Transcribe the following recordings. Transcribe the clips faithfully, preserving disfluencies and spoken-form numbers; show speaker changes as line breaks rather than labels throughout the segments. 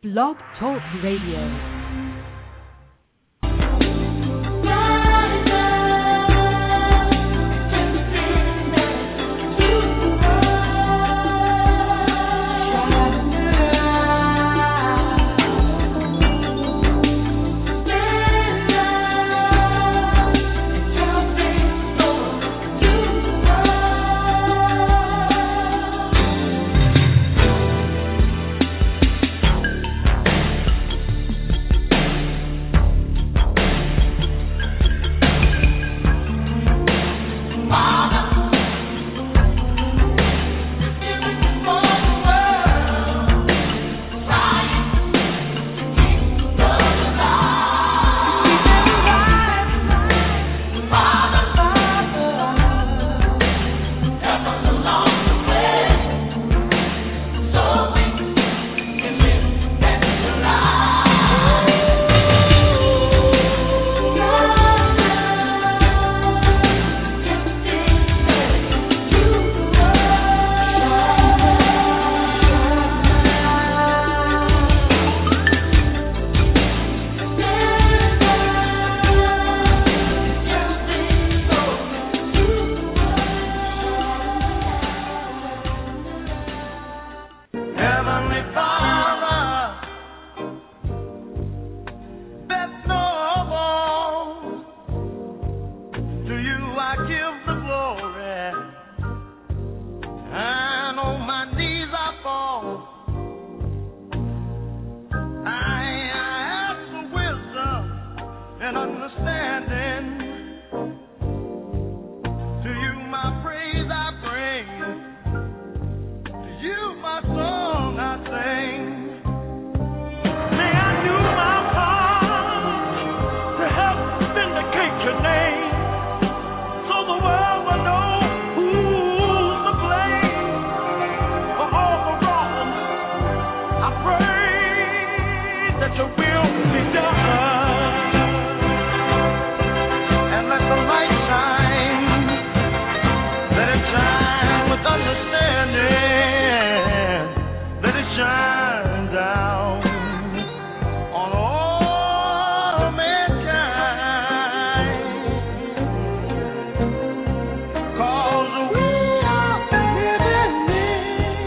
Blog Talk Radio.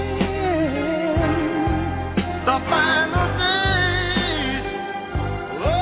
The final days, oh,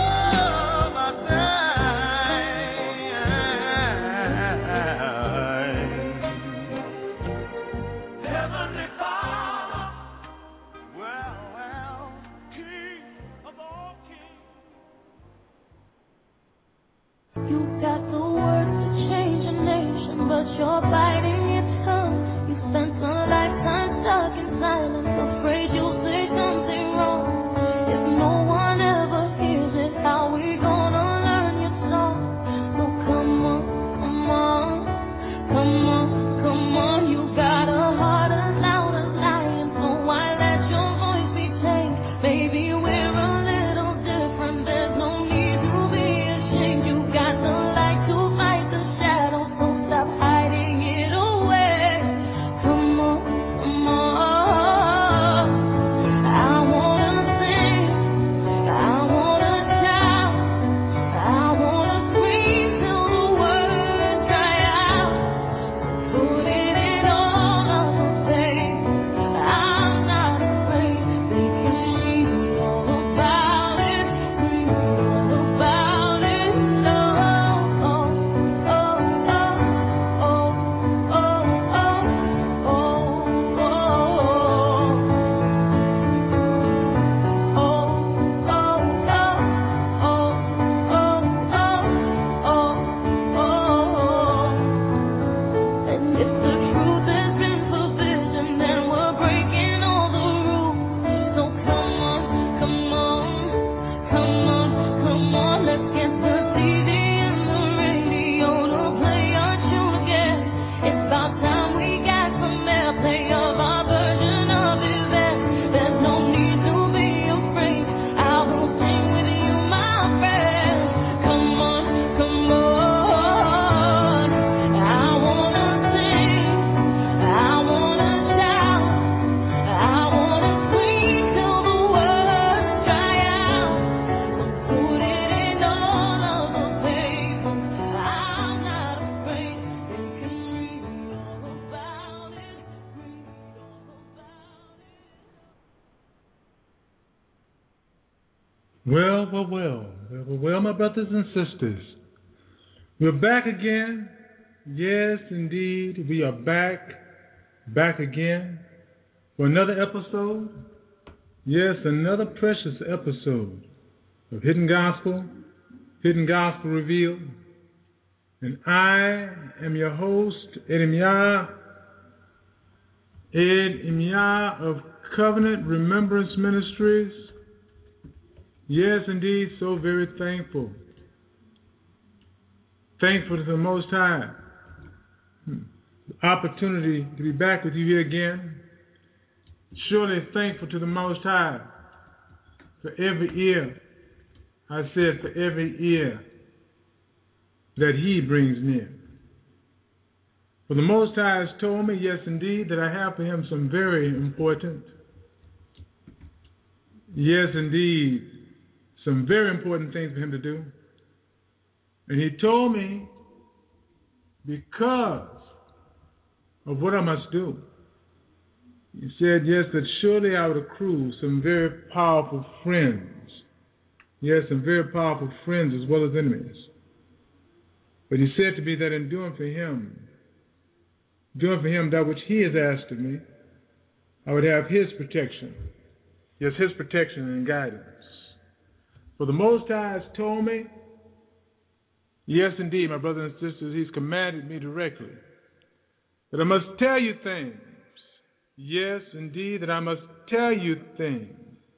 Well, well, well, well, well, well, my brothers and sisters. We're back again. Yes, indeed, we are back, back again for another episode. Yes, another precious episode of Hidden Gospel, Hidden Gospel Revealed. And I am your host, Edemia, Edemia of Covenant Remembrance Ministries. Yes, indeed, so very thankful. Thankful to the Most High. The opportunity to be back with you here again. Surely thankful to the Most High for every ear. I said for every ear that He brings near. For the Most High has told me, yes, indeed, that I have for Him some very important, yes, indeed, some very important things for Him to do. And He told me because of what I must do. He said, yes, that surely I would accrue some very powerful friends. Yes, some very powerful friends as well as enemies. But He said to me that in doing for Him, doing for Him that which He has asked of me, I would have His protection. Yes, His protection and guidance. For the Most High has told me, yes, indeed, my brothers and sisters, He's commanded me directly that I must tell you things. Yes, indeed, that I must tell you things.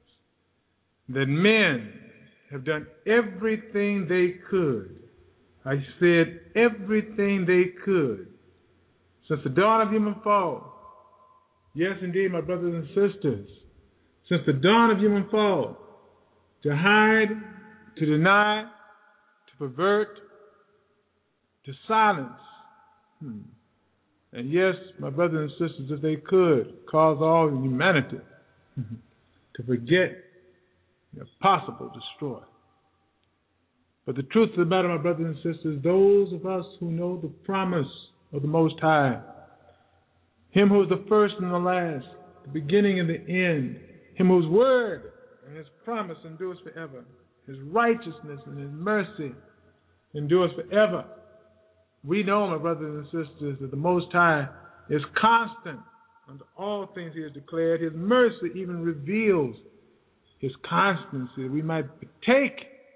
That men have done everything they could. I said everything they could since the dawn of human fall. Yes, indeed, my brothers and sisters, since the dawn of human fall, to hide, to deny, to pervert, to silence. Hmm. And yes, my brothers and sisters, if they could, cause all humanity to forget, if possible, destroy. But the truth of the matter, my brothers and sisters, those of us who know the promise of the Most High, Him who is the first and the last, the beginning and the end, Him whose word and His promise endures forever, His righteousness and His mercy endures forever. We know, my brothers and sisters, that the Most High is constant unto all things He has declared. His mercy even reveals His constancy, that we might partake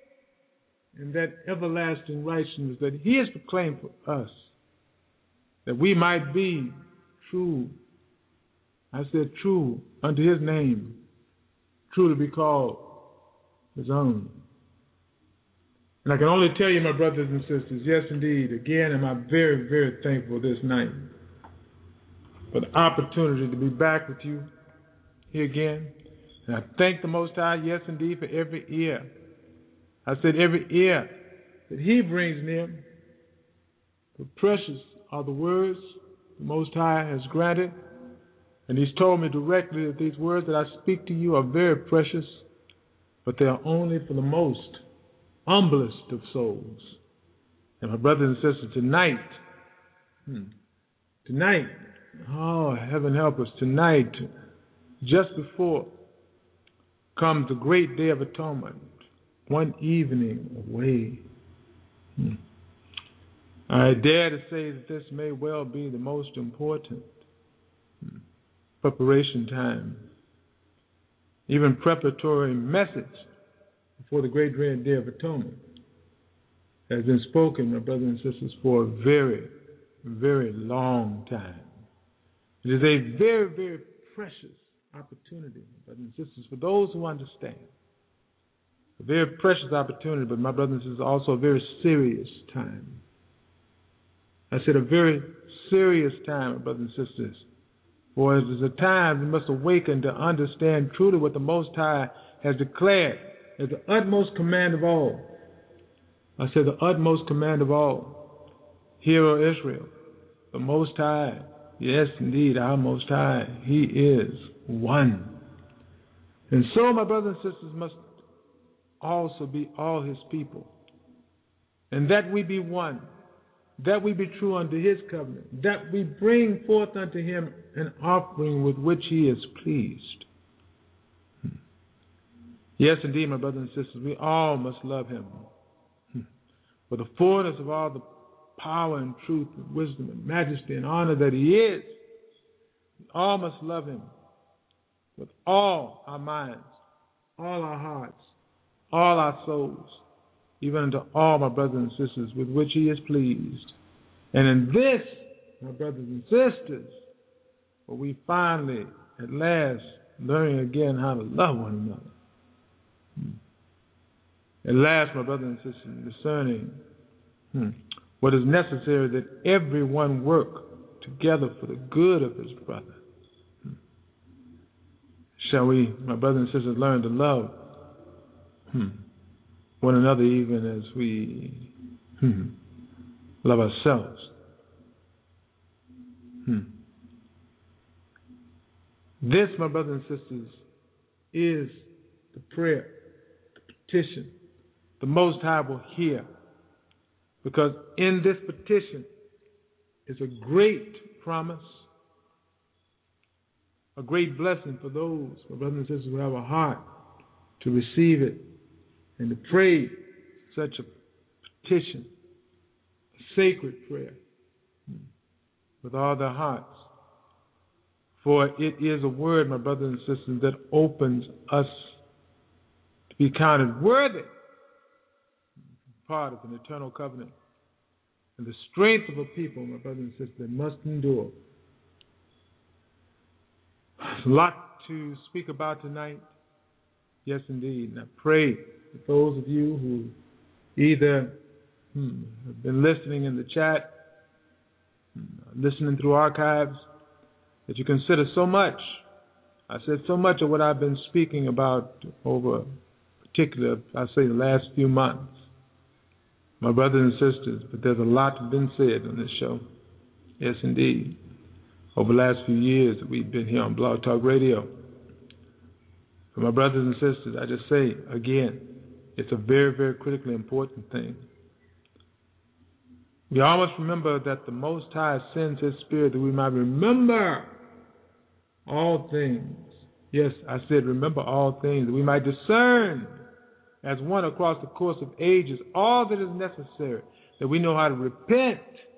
in that everlasting righteousness that He has proclaimed for us, that we might be true. I said true unto His name, true to be called His own. And I can only tell you, my brothers and sisters, yes, indeed, again, am I very, very thankful this night for the opportunity to be back with you here again. And I thank the Most High, yes, indeed, for every ear. I said every ear that He brings near. For precious are the words the Most High has granted. And He's told me directly that these words that I speak to you are very precious, but they are only for the most humblest of souls. And my brothers and sisters, tonight, hmm, tonight, oh, heaven help us, tonight, just before comes the great day of atonement, one evening away. Hmm. I dare to say that this may well be the most important hmm, preparation time, even preparatory message before the great dread day of atonement has been spoken, my brothers and sisters, for a very, very long time. It is a very, very precious opportunity, my brothers and sisters, for those who understand. A very precious opportunity, but my brothers and sisters, also a very serious time. I said a very serious time, my brothers and sisters, for it is a time we must awaken to understand truly what the Most High has declared as the utmost command of all. I said the utmost command of all. Hear, O Israel, the Most High, yes, indeed, our Most High, He is one. And so, my brothers and sisters, must also be all His people. And that we be one, that we be true unto His covenant, that we bring forth unto Him an offering with which He is pleased. Yes, indeed, my brothers and sisters, we all must love him. For the fullness of all the power and truth and wisdom and majesty and honor that he is, we all must love him with all our minds, all our hearts, all our souls, even unto all my brothers and sisters with which he is pleased. And in this, my brothers and sisters, will we finally, at last, learn again how to love one another. At last, my brothers and sisters, discerning hmm, what is necessary that everyone work together for the good of his brother. Hmm. Shall we, my brothers and sisters, learn to love hmm, one another even as we hmm, love ourselves? Hmm. This, my brothers and sisters, is the prayer, the petition the Most High will hear. Because in this petition is a great promise, a great blessing for those, my brothers and sisters, who have a heart to receive it and to pray such a petition, a sacred prayer, with all their hearts. For it is a word, my brothers and sisters, that opens us to be counted worthy, part of an eternal covenant, and the strength of a people, my brothers and sisters, that must endure. There's a lot to speak about tonight. Yes, indeed. And I pray that those of you who either hmm, have been listening in the chat, listening through archives, that you consider so much. I said so much of what I've been speaking about over particular, I say, the last few months. My brothers and sisters, but there's a lot been said on this show. Yes, indeed. Over the last few years that we've been here on Blog Talk Radio. For my brothers and sisters, I just say again, it's a very, very critically important thing. We all must remember that the Most High sends His Spirit that we might remember all things. Yes, I said remember all things, that we might discern as one across the course of ages all that is necessary, that we know how to repent.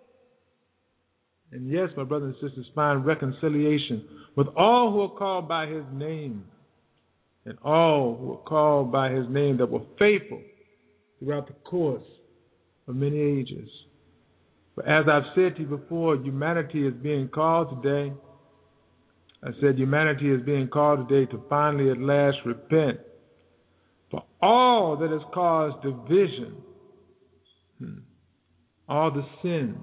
And yes, my brothers and sisters, find reconciliation with all who are called by His name, and all who are called by His name that were faithful throughout the course of many ages. But as I've said to you before, humanity is being called today. I said humanity is being called today to finally at last repent for all that has caused division, hmm. all the sin,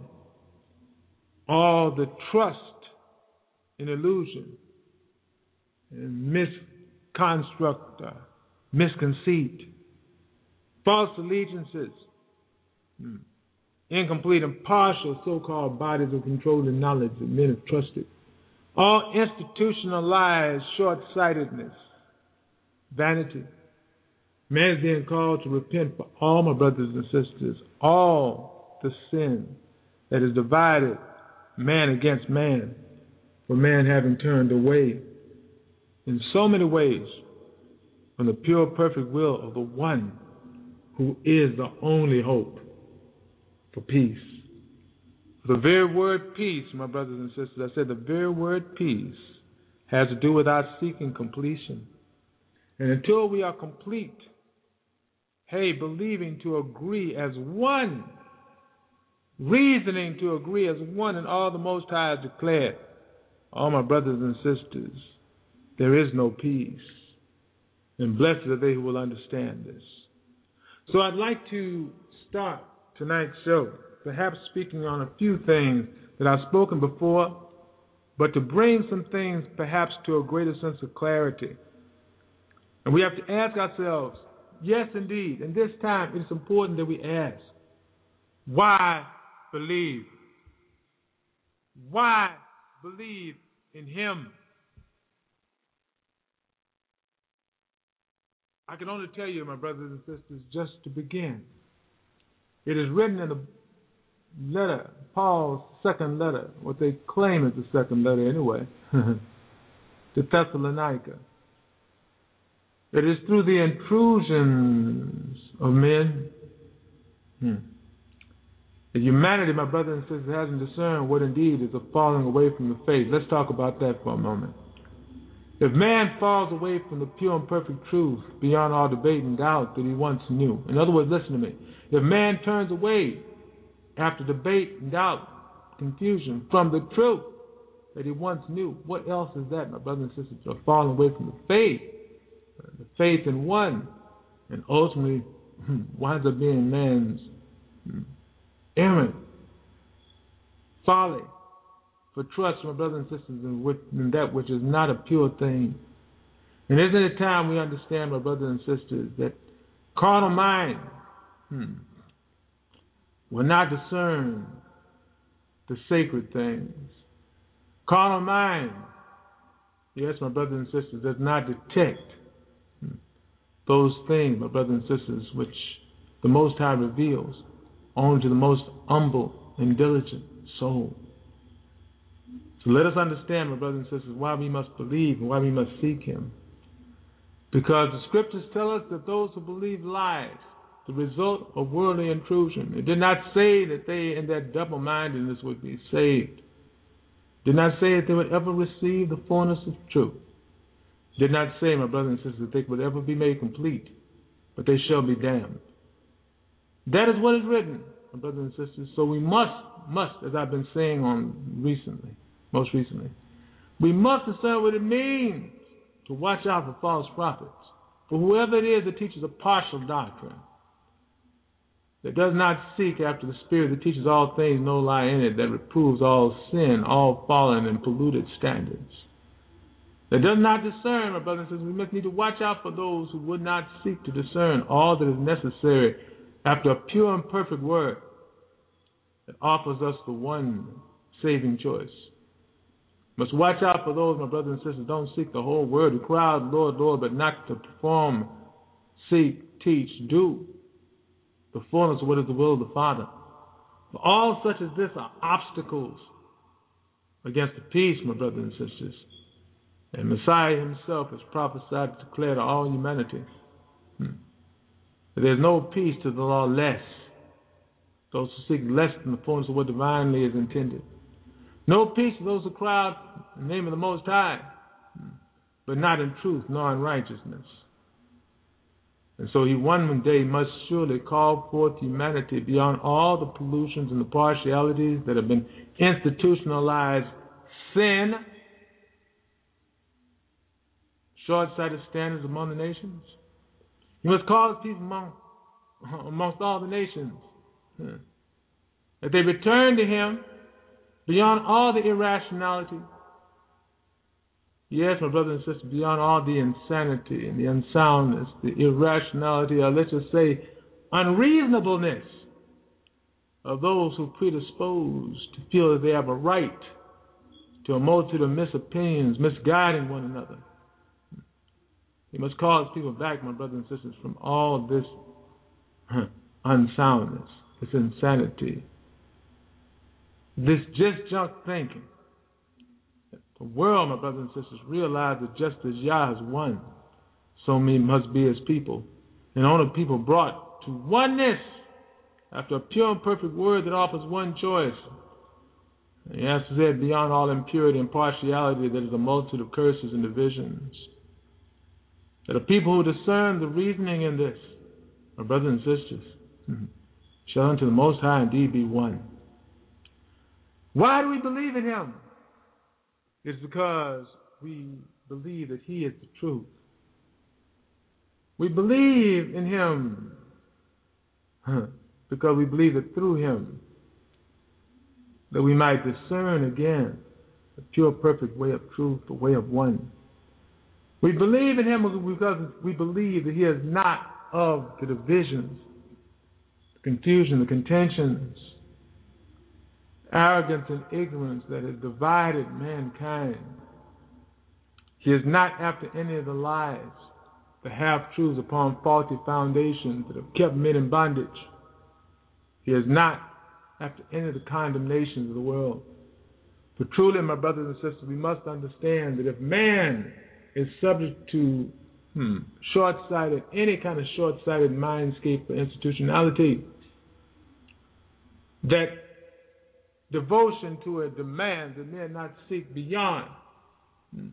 all the trust in illusion and misconstruct, uh, misconceit, false allegiances, hmm. incomplete and partial so-called bodies of control and knowledge that men have trusted, all institutionalized short-sightedness, vanity. Man is being called to repent for all, my brothers and sisters, all the sin that has divided man against man, for man having turned away in so many ways from the pure, perfect will of the one who is the only hope for peace. The very word peace, my brothers and sisters, I said the very word peace has to do with our seeking completion. And until we are complete, hey, believing to agree as one, reasoning to agree as one in all the Most High has declared, all my brothers and sisters, there is no peace. And blessed are they who will understand this. So I'd like to start tonight's show, perhaps speaking on a few things that I've spoken before, but to bring some things perhaps to a greater sense of clarity. And we have to ask ourselves, yes, indeed, and this time it's important that we ask, why believe? Why believe in Him? I can only tell you, my brothers and sisters, just to begin. It is written in the letter, Paul's second letter, what they claim is the second letter anyway, to Thessalonica. It is through the intrusions of men hmm, that humanity, my brothers and sisters, hasn't discerned what indeed is a falling away from the faith. Let's talk about that for a moment. If man falls away from the pure and perfect truth beyond all debate and doubt that he once knew, in other words, listen to me, if man turns away after debate and doubt, confusion, from the truth that he once knew, what else is that, my brothers and sisters, are falling away from the faith, the faith in one, and ultimately winds up being man's errant folly for trust, my brothers and sisters, in, which, in that which is not a pure thing. And isn't it time we understand, my brothers and sisters, that carnal mind hmm, will not discern the sacred things. Carnal mind, yes, my brothers and sisters, does not detect hmm, those things, my brothers and sisters, which the Most High reveals only to the most humble and diligent soul. So let us understand, my brothers and sisters, why we must believe and why we must seek Him. Because the Scriptures tell us that those who believe lies, the result of worldly intrusion. It did not say that they, in their double-mindedness, would be saved. It did not say that they would ever receive the fullness of truth. It did not say, my brothers and sisters, that they would ever be made complete, but they shall be damned. That is what is written, my brothers and sisters. So we must, must, as I've been saying on recently, most recently, we must discern what it means to watch out for false prophets, for whoever it is that teaches a partial doctrine, that does not seek after the Spirit, that teaches all things, no lie in it, that reproves all sin, all fallen and polluted standards, that does not discern, my brothers and sisters. We must need to watch out for those who would not seek to discern all that is necessary after a pure and perfect word that offers us the one saving choice. Must watch out for those, my brothers and sisters, don't seek the whole word, who cry out, Lord, Lord, but not to perform, seek, teach, do the fullness of what is the will of the Father. For all such as this are obstacles against the peace, my brothers and sisters. And Messiah himself has prophesied to declare to all humanity hmm, that there is no peace to the lawless, those who seek less than the fullness of what divinely is intended. No peace to those who cry out in the name of the Most High, but not in truth nor in righteousness. And so he one day must surely call forth humanity beyond all the pollutions and the partialities that have been institutionalized sin, short-sighted standards among the nations. He must call his people among, amongst all the nations that they return to him beyond all the irrationality. Yes, my brothers and sisters, beyond all the insanity and the unsoundness, the irrationality, or let's just say unreasonableness of those who predispose to feel that they have a right to a multitude of misopinions, misguiding one another. He must call his people back, my brothers and sisters, from all this unsoundness, this insanity, this just junk thinking. The world, my brothers and sisters, realize that just as Yah has won, so we must be his people. And only people brought to oneness after a pure and perfect word that offers one choice. And he has said, beyond all impurity and partiality, there is a multitude of curses and divisions. That a people who discern the reasoning in this, my brothers and sisters, shall unto the Most High indeed be one. Why do we believe in him? It's because we believe that he is the truth. We believe in him huh, because we believe that through him that we might discern again the pure, perfect way of truth, the way of one. We believe in him because we believe that he is not of the divisions, the confusion, the contentions, arrogance and ignorance that has divided mankind. He is not after any of the lies, the half-truths upon faulty foundations that have kept men in bondage. He is not after any of the condemnations of the world. For truly, my brothers and sisters, we must understand that if man is subject to hmm, short-sighted, any kind of short-sighted mindscape or institutionality, that devotion to it demands that men not seek beyond hmm,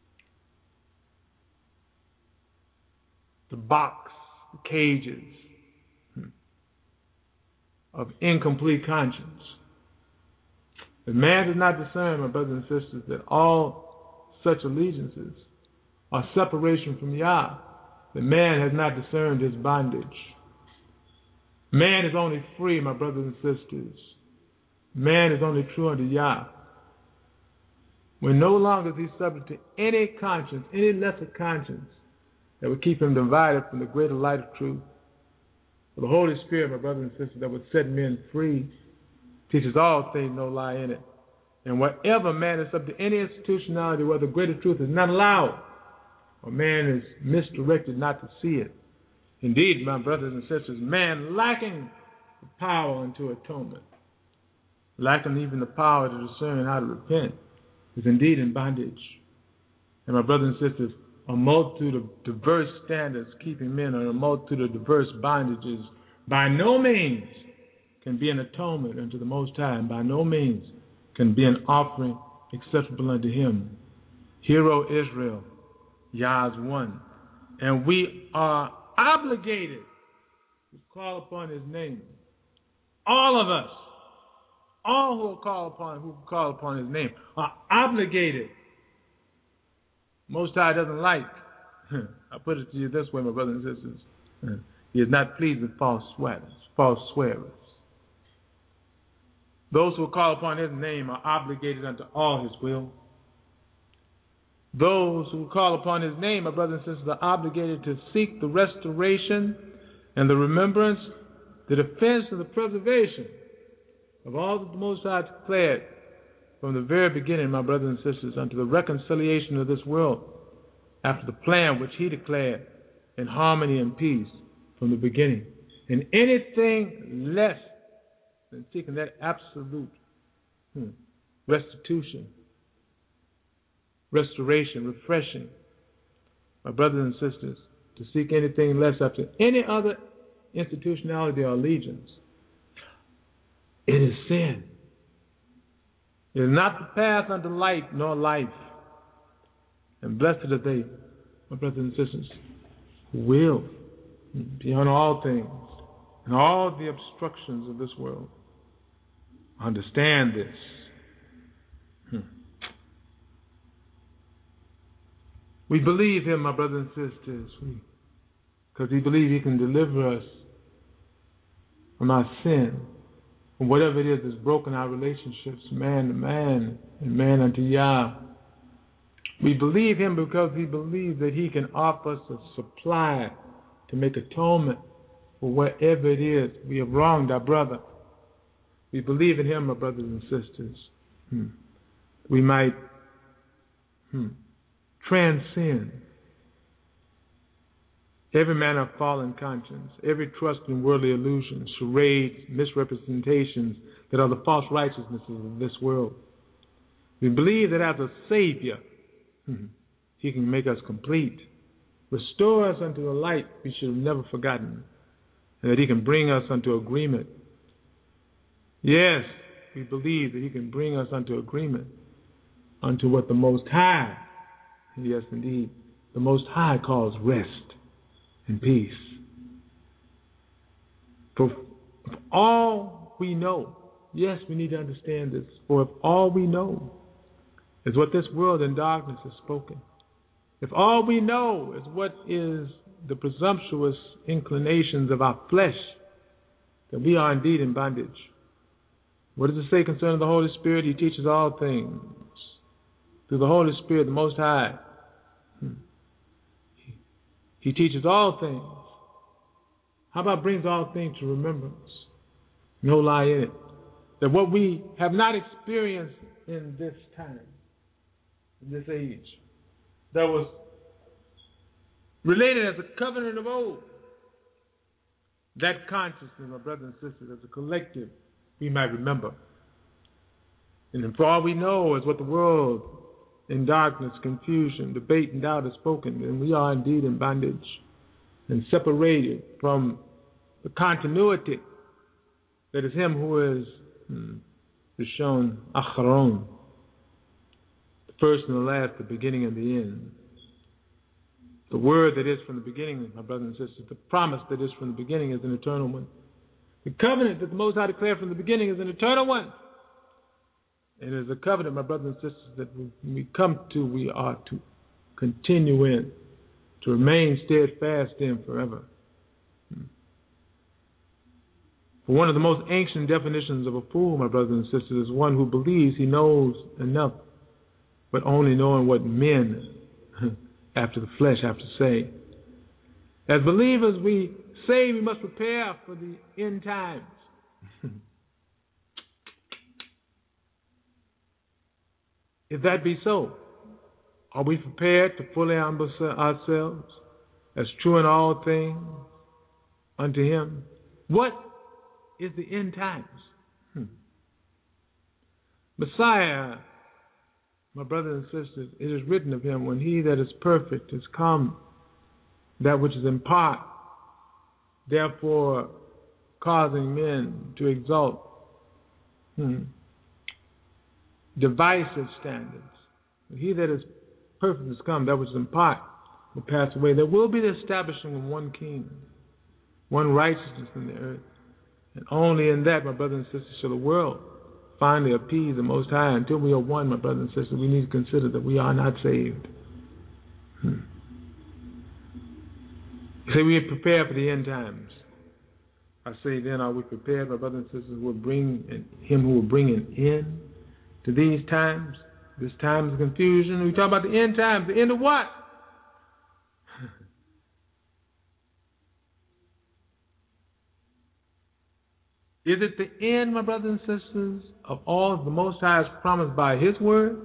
the box, the cages hmm, of incomplete conscience. If man does not discern, my brothers and sisters, that all such allegiances are separation from Yah, the man has not discerned his bondage. Man is only free, my brothers and sisters. Man is only true unto Yah when no longer is he subject to any conscience, any lesser conscience that would keep him divided from the greater light of truth. For the Holy Spirit, my brothers and sisters, that would set men free, teaches all things, no lie in it. And wherever man is subject to any institutionality where the greater truth is not allowed, or man is misdirected not to see it. Indeed, my brothers and sisters, man lacking the power unto atonement, lacking even the power to discern how to repent, is indeed in bondage. And my brothers and sisters, a multitude of diverse standards keeping men on a multitude of diverse bondages by no means can be an atonement unto the Most High, and by no means can be an offering acceptable unto Him. Hear, O Israel, Yah is one, and we are obligated to call upon His name. All of us, all who will call upon, who call upon His name, are obligated. Most High doesn't like. I put it to you this way, my brothers and sisters. He is not pleased with false swearers, false swearers. Those who call upon His name are obligated unto all His will. Those who call upon His name, my brothers and sisters, are obligated to seek the restoration and the remembrance, the defense and the preservation of all that the Most High declared from the very beginning, my brothers and sisters, unto the reconciliation of this world after the plan which He declared in harmony and peace from the beginning. And anything less than seeking that absolute hmm, restitution, restoration, refreshing, my brothers and sisters, to seek anything less after any other institutionality or allegiance, it is sin. It is not the path unto light nor life. And blessed are they, my brothers and sisters, who will, beyond all things and all the obstructions of this world, understand this. Hmm. We believe Him, my brothers and sisters, because we believe He can deliver us from our sin, from whatever it is that's broken our relationships, man to man and man unto Yah. We believe Him because we believe that He can offer us a supply to make atonement for wherever it is we have wronged our brother. We believe in Him, my brothers and sisters. Hmm. We might hmm, transcend every manner of fallen conscience, every trust in worldly illusions, charades, misrepresentations that are the false righteousnesses of this world. We believe that as a Savior, hmm, He can make us complete, restore us unto the light we should have never forgotten, and that He can bring us unto agreement. Yes, we believe that He can bring us unto agreement, unto what the Most High, yes indeed, the Most High calls rest and peace. For if all we know, yes, we need to understand this, for if all we know is what this world in darkness has spoken, if all we know is what is the presumptuous inclinations of our flesh, then we are indeed in bondage. What does it say concerning the Holy Spirit? He teaches all things. Through the Holy Spirit, the Most High, He teaches all things. How about brings all things to remembrance? No lie in it. That what we have not experienced in this time, in this age, that was related as a covenant of old, that consciousness, my brothers and sisters, as a collective, we might remember. And for all we know is what the world in darkness, confusion, debate, and doubt is spoken, then we are indeed in bondage and separated from the continuity that is Him who is hmm, Rishon Acharon, the first and the last, the beginning and the end. The word that is from the beginning, my brothers and sisters, the promise that is from the beginning is an eternal one. The covenant that the Most High declared from the beginning is an eternal one. And it is a covenant, my brothers and sisters, that when we come to, we are to continue in, to remain steadfast in forever. For one of the most ancient definitions of a fool, my brothers and sisters, is one who believes he knows enough, but only knowing what men after the flesh have to say. As believers, we say we must prepare for the end times. If that be so, are we prepared to fully humble ourselves as true in all things unto Him? What is the end times? Hmm. Messiah, my brothers and sisters, it is written of Him, when He that is perfect is come, that which is in part, therefore causing men to exalt hmm, divisive standards. When He that is perfect is come, that which is in part will pass away. There will be the establishing of one king, one righteousness in the earth. And only in that, my brothers and sisters, shall the world finally appease the Most High. Until we are one, my brothers and sisters, we need to consider that we are not saved. Hmm. You say we are prepared for the end times. I say then, are we prepared, my brothers and sisters, who will bring in, Him who will bring an end to these times, this time of confusion? We talk about the end times. The end of what? Is it the end, my brothers and sisters, of all the Most High is promised by His word?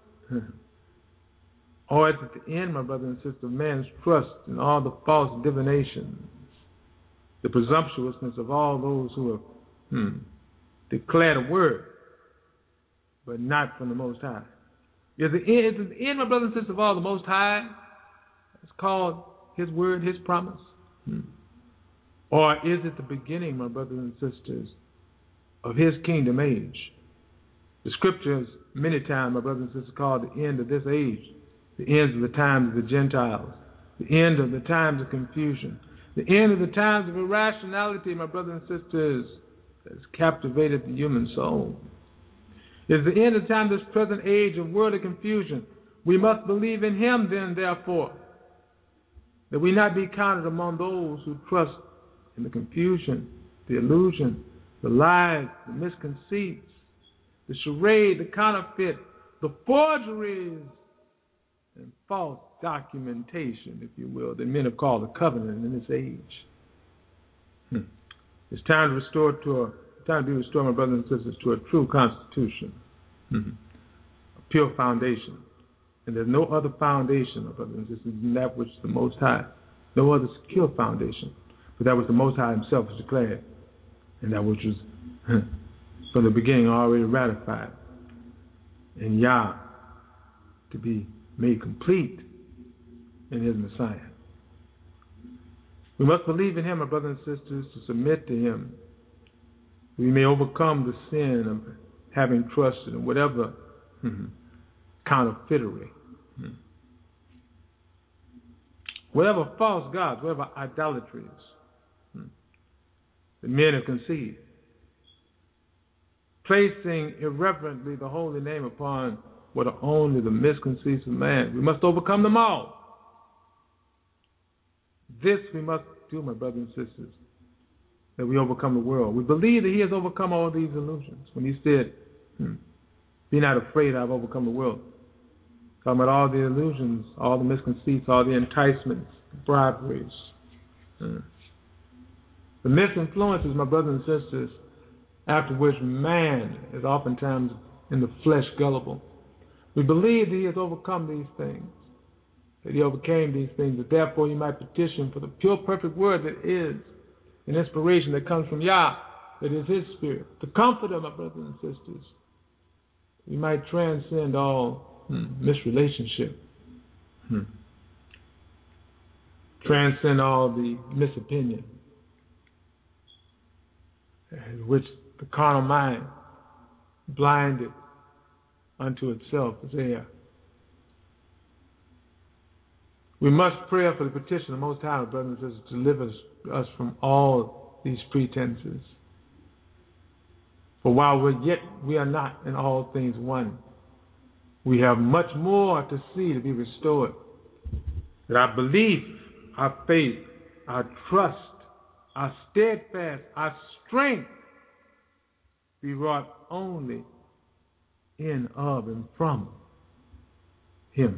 Or is it the end, my brothers and sisters, of man's trust in all the false divinations, the presumptuousness of all those who have hmm, declared a word, but not from the Most High? Is it, is it the end, my brothers and sisters, of all the Most High? It's called His word, His promise. Hmm. Or is it the beginning, my brothers and sisters, of His kingdom age? The scriptures many times, my brothers and sisters, call the end of this age, the end of the times of the Gentiles, the end of the times of confusion, the end of the times of irrationality, my brothers and sisters, that has captivated the human soul. It is the end of the time of this present age of worldly confusion. We must believe in Him then, therefore, that we not be counted among those who trust in the confusion, the illusion, the lies, the misconceits, the charade, the counterfeit, the forgeries, and false documentation, if you will, that men have called a covenant in this age. Hmm. It's time to restore to a time to be restored, my brothers and sisters, to a true constitution, hmm. a pure foundation. And there's no other foundation, my brothers and sisters, than that which the Most High, no other secure foundation. But that was the Most High Himself has declared, and that which was from the beginning already ratified in Yah to be made complete in His Messiah. We must believe in Him, my brothers and sisters, to submit to Him. We may overcome the sin of having trusted in whatever hmm, counterfeitery, hmm, whatever false gods, whatever idolatries the men have conceived, placing irreverently the holy name upon what are only the misconceits of man. We must overcome them all. This we must do, my brothers and sisters, that we overcome the world. We believe that He has overcome all these illusions. When He said, hmm, be not afraid, I have overcome the world. Talking about all the illusions, all the misconceits, all the enticements, the briberies, hmm. the misinfluences, my brothers and sisters, after which man is oftentimes in the flesh gullible. We believe that He has overcome these things, that He overcame these things, that therefore He might petition for the pure, perfect word that is an inspiration that comes from Yah, that is His Spirit, the comforter, my brothers and sisters. We might transcend all hmm, misrelationship. Hmm. Transcend all the misopinion, which the carnal mind, blinded unto itself, is there. We must pray for the petition of the Most High, brothers and sisters, to deliver us from all these pretenses. For while we're yet we are not in all things one, we have much more to see to be restored. That our belief, our faith, our trust, our steadfast, our strength be wrought only in, of, and from Him.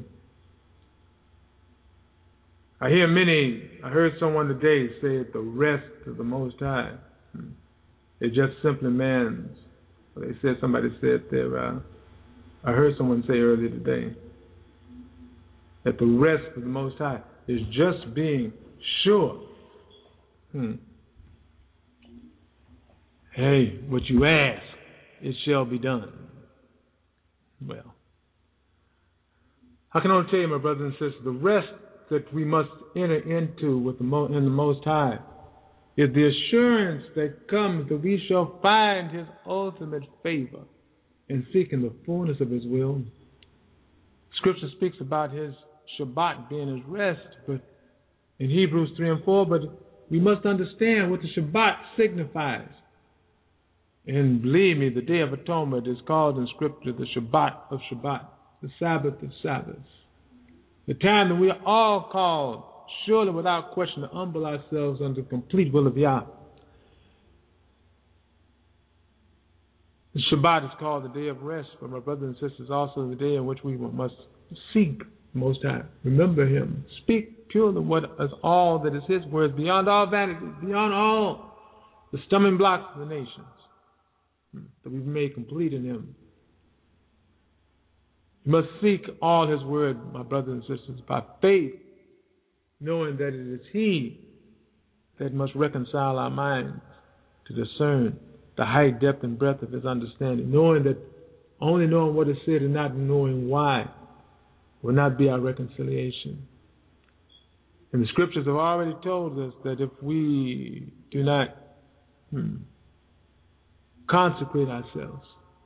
I hear many, I heard someone today say that the rest of the Most High is just simply man's. They said, somebody said there, uh, I heard someone say earlier today, that the rest of the Most High is just being sure. Hmm. Hey, what you ask, it shall be done. Well, I can only tell you, my brothers and sisters, the rest that we must enter into with the Mo- in the Most High is the assurance that comes that we shall find His ultimate favor in seeking the fullness of His will. Scripture speaks about His Shabbat being His rest, but in Hebrews three and four, but we must understand what the Shabbat signifies. And believe me, the Day of Atonement is called in Scripture the Shabbat of Shabbat, the Sabbath of Sabbaths. The time that we are all called, surely without question, to humble ourselves under the complete will of Yah. The Shabbat is called the Day of Rest, but my brothers and sisters, also the day in which we must seek the Most High. Remember Him. Speak purely what is all that is His words, beyond all vanity, beyond all the stumbling blocks of the nations, that we've made complete in Him. You must seek all His word, my brothers and sisters, by faith, knowing that it is He that must reconcile our minds to discern the height, depth, and breadth of His understanding, knowing that only knowing what is said and not knowing why will not be our reconciliation. And the Scriptures have already told us that if we do not hmm, consecrate ourselves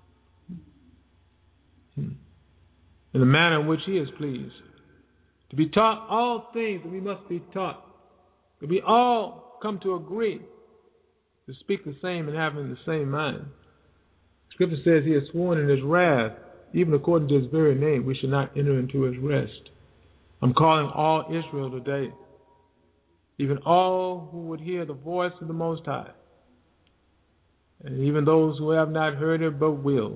hmm, in the manner in which He is pleased, to be taught all things that we must be taught, that we all come to agree to speak the same and having the same mind. Scripture says He has sworn in His wrath, even according to His very name, we should not enter into His rest. I'm calling all Israel today, even all who would hear the voice of the Most High, and even those who have not heard it but will.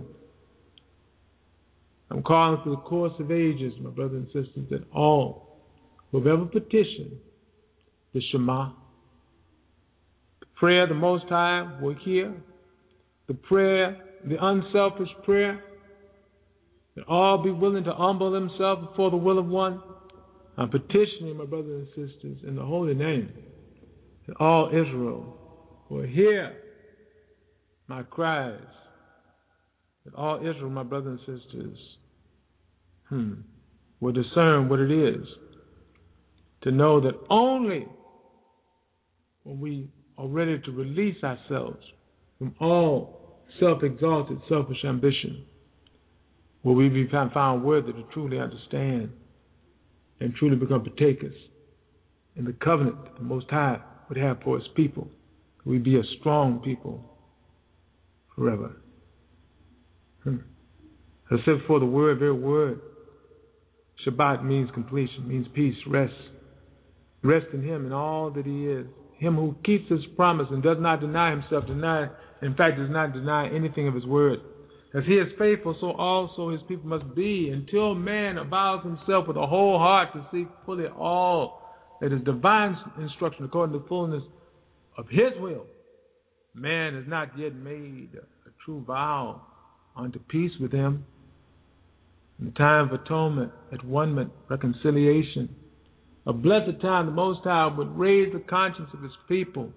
I'm calling for the course of ages, my brothers and sisters, that all who have ever petitioned the Shema, the prayer the Most High will hear, the prayer, the unselfish prayer, that all be willing to humble themselves before the will of one. I'm petitioning, my brothers and sisters, in the holy name, that all Israel will hear my cries, that all Israel, my brothers and sisters, hmm, will discern what it is to know that only when we are ready to release ourselves from all self-exalted, selfish ambition will we be found worthy to truly understand and truly become partakers in the covenant the Most High would have for His people. We be a strong people forever. Hmm. As I said before, the word, very word, Shabbat means completion, means peace, rest. Rest in Him and all that He is. Him who keeps His promise and does not deny Himself, deny, in fact, does not deny anything of His word. As He is faithful, so also His people must be, until man avows himself with a whole heart to seek fully all that is divine instruction according to the fullness of His will. Man has not yet made a true vow unto peace with Him. In the time of atonement, at one-ment, reconciliation, a blessed time the Most High would raise the conscience of His people,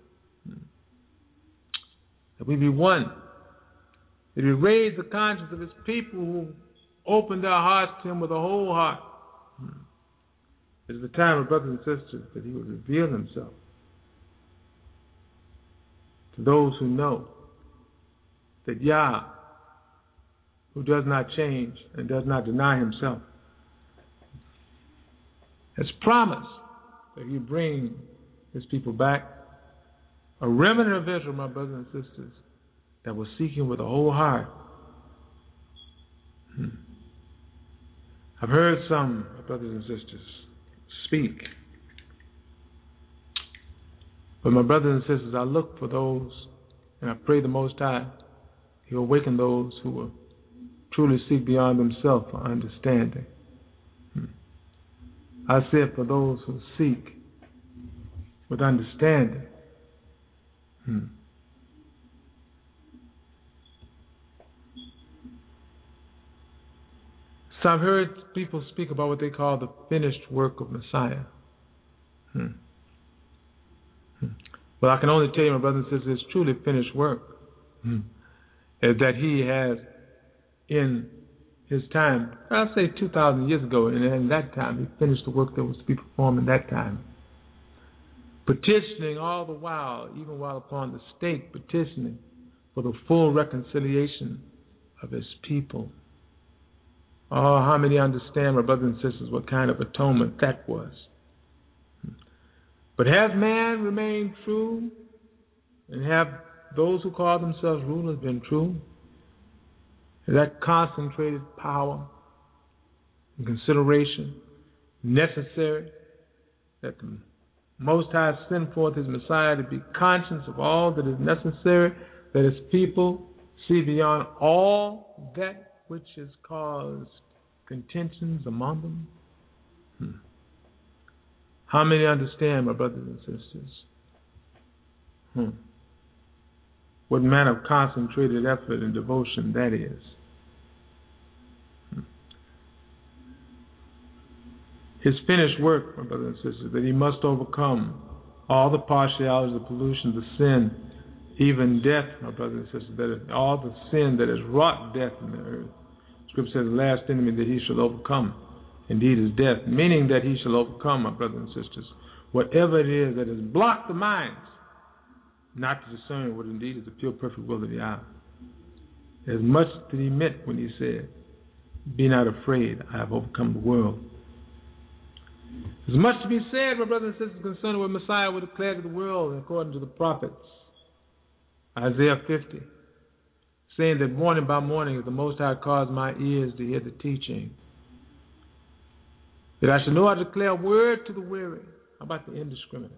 that we be one. That He raise the conscience of His people who open their hearts to him with a whole heart. It is the time, of brothers and sisters, that he would reveal himself to those who know that Yah, who does not change and does not deny himself, has promised that he bring his people back, a remnant of Israel, my brothers and sisters, that will seek him with a whole heart. Hmm. I've heard some, my brothers and sisters, speak. But my brothers and sisters, I look for those, and I pray the Most High, He'll awaken those who will truly seek beyond themselves for understanding. Hmm. I said for those who seek with understanding. Hmm. So I've heard people speak about what they call the finished work of Messiah. Hmm. Hmm. Well, I can only tell you, my brothers and sisters, it's truly finished work. Hmm. Is that he has, in his time, I'll say two thousand years ago, and in that time, he finished the work that was to be performed in that time. Petitioning all the while, even while upon the stake, petitioning for the full reconciliation of his people. Oh, how many understand, my brothers and sisters, what kind of atonement that was? But has man remained true? And have those who call themselves rulers been true? Is that concentrated power and consideration necessary that the Most High send forth his Messiah to be conscious of all that is necessary, that his people see beyond all that which has caused contentions among them? Hmm. How many understand, my brothers and sisters? Hmm. What manner of concentrated effort and devotion that is? Hmm. His finished work, my brothers and sisters, that he must overcome all the partialities, the pollution, the sin, even death, my brothers and sisters, that all the sin that has wrought death in the earth. Scripture says the last enemy that he shall overcome, indeed, is death, meaning that he shall overcome, my brothers and sisters, whatever it is that has blocked the minds, not to discern what indeed is the pure, perfect will of Yah. As much that he meant when he said, "Be not afraid, I have overcome the world." There's much to be said, my brothers and sisters, concerning what Messiah would declare to the world according to the prophets. Isaiah fifty, saying that morning by morning, as the Most High caused my ears to hear the teaching, that I should know how to declare a word to the weary. How about the indiscriminate?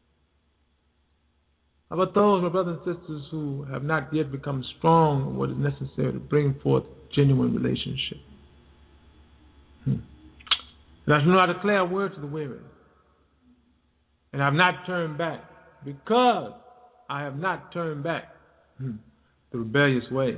How about those, my brothers and sisters, who have not yet become strong in what is necessary to bring forth genuine relationship? Hmm. And I should know how to declare a word to the weary. And I have not turned back, because I have not turned back hmm, the rebellious way.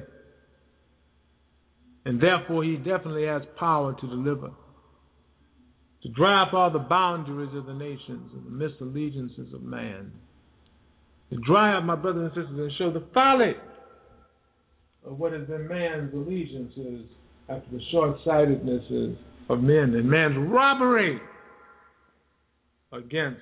And therefore, he definitely has power to deliver, to dry up all the boundaries of the nations and the misallegiances of man, to dry up, my brothers and sisters, and show the folly of what has been man's allegiances after the short-sightednesses of men and man's robbery against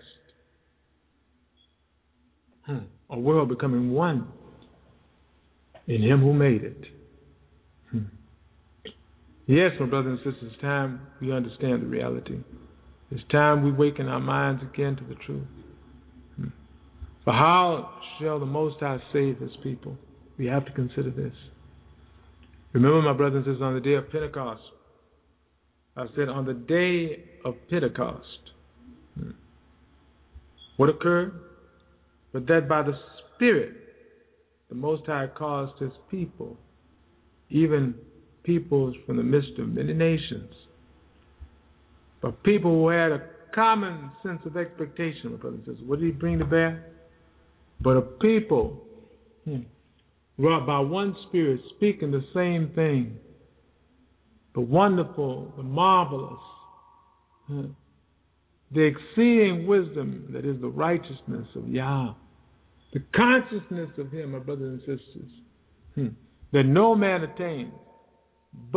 hmm, a world becoming one in him who made it. Hmm. Yes, my brothers and sisters, it's time we understand the reality. It's time we waken our minds again to the truth. Hmm. For how shall the Most High save his people? We have to consider this. Remember, my brothers and sisters, on the day of Pentecost, I said on the day of Pentecost, hmm, what occurred? But that by the Spirit, the Most High caused his people, even peoples from the midst of many nations, but people who had a common sense of expectation, my brothers and sisters. What did he bring to bear? But a people hmm, wrought by one Spirit, speaking the same thing. The wonderful, the marvelous, hmm, the exceeding wisdom that is the righteousness of Yah, the consciousness of him, my brothers and sisters, hmm, that no man attains but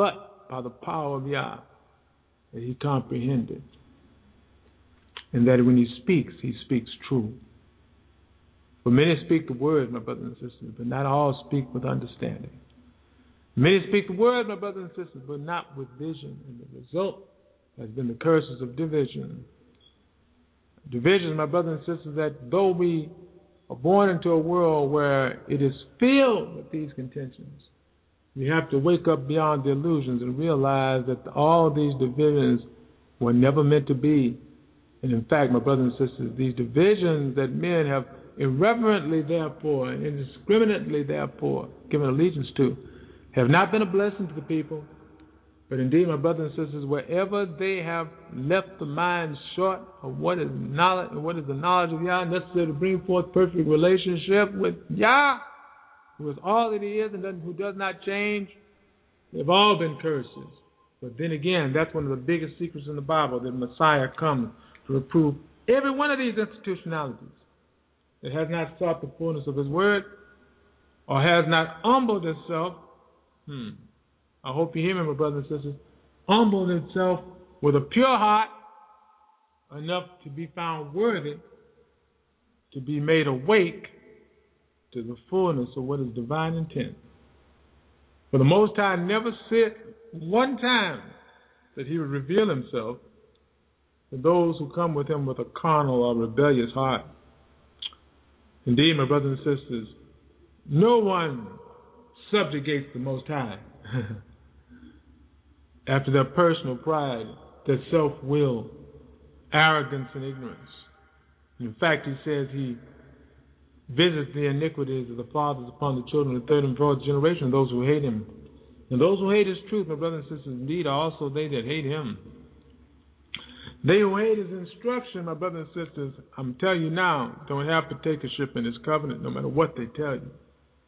by the power of Yah that he comprehended. And that when he speaks, he speaks true. For many speak the word, my brothers and sisters, but not all speak with understanding. Many speak the word, my brothers and sisters, but not with vision. And the result has been the curses of division. Division, my brothers and sisters, that though we are born into a world where it is filled with these contentions, we have to wake up beyond the illusions and realize that all these divisions were never meant to be. And in fact, my brothers and sisters, these divisions that men have irreverently therefore and indiscriminately therefore given allegiance to have not been a blessing to the people, but indeed, my brothers and sisters, wherever they have left the mind short of what is knowledge, what is the knowledge of Yah necessary to bring forth perfect relationship with Yah, who is all that He is and doesn't, who does not change, they've all been curses. But then again, that's one of the biggest secrets in the Bible, that Messiah comes to reprove every one of these institutionalities that has not sought the fullness of His word or has not humbled itself. Hmm. I hope you hear me, my brothers and sisters. Humbled itself with a pure heart enough to be found worthy to be made awake to the fullness of what is divine intent. For the Most High never said one time that He would reveal Himself to those who come with Him with a carnal or rebellious heart. Indeed, my brothers and sisters, no one subjugates the Most High after their personal pride, their self-will, arrogance, and ignorance. In fact, He says He visits the iniquities of the fathers upon the children of the third and fourth generation, those who hate Him. And those who hate His truth, my brothers and sisters, indeed are also they that hate Him. They who hate His instruction, my brothers and sisters, I'm telling you now, don't have partakership in His covenant, no matter what they tell you.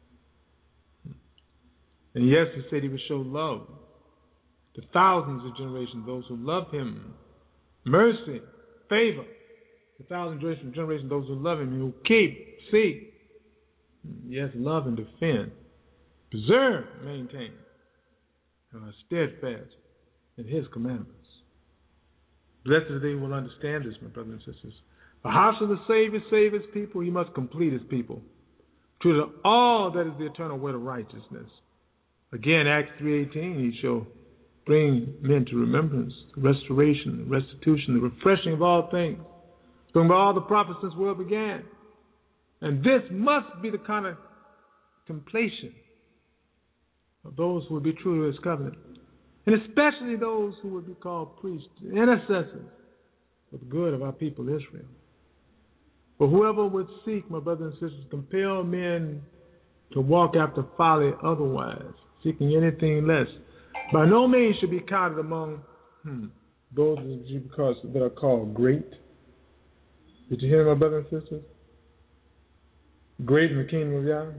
And yes, He said He would show love to thousands of generations, those who love Him. Mercy, favor, to thousands of generations, those who love Him, who keep, seek, yes, love and defend, preserve, maintain, and are steadfast in His commandments. Blessed are they who will understand this, my brothers and sisters. For how shall the Savior save His people? He must complete His people. True to all that is the eternal word of righteousness. Again, Acts three eighteen, He shall bring men to remembrance, the restoration, the restitution, the refreshing of all things, spoken by all the prophets since the world began. And this must be the contemplation of those who would be true to His covenant, and especially those who would be called priests, intercessors for the good of our people Israel. For whoever would seek, my brothers and sisters, compel men to walk after folly otherwise, seeking anything less, by no means should be counted among hmm, those that are called great. Did you hear, my brothers and sisters? Great in the kingdom of Yah.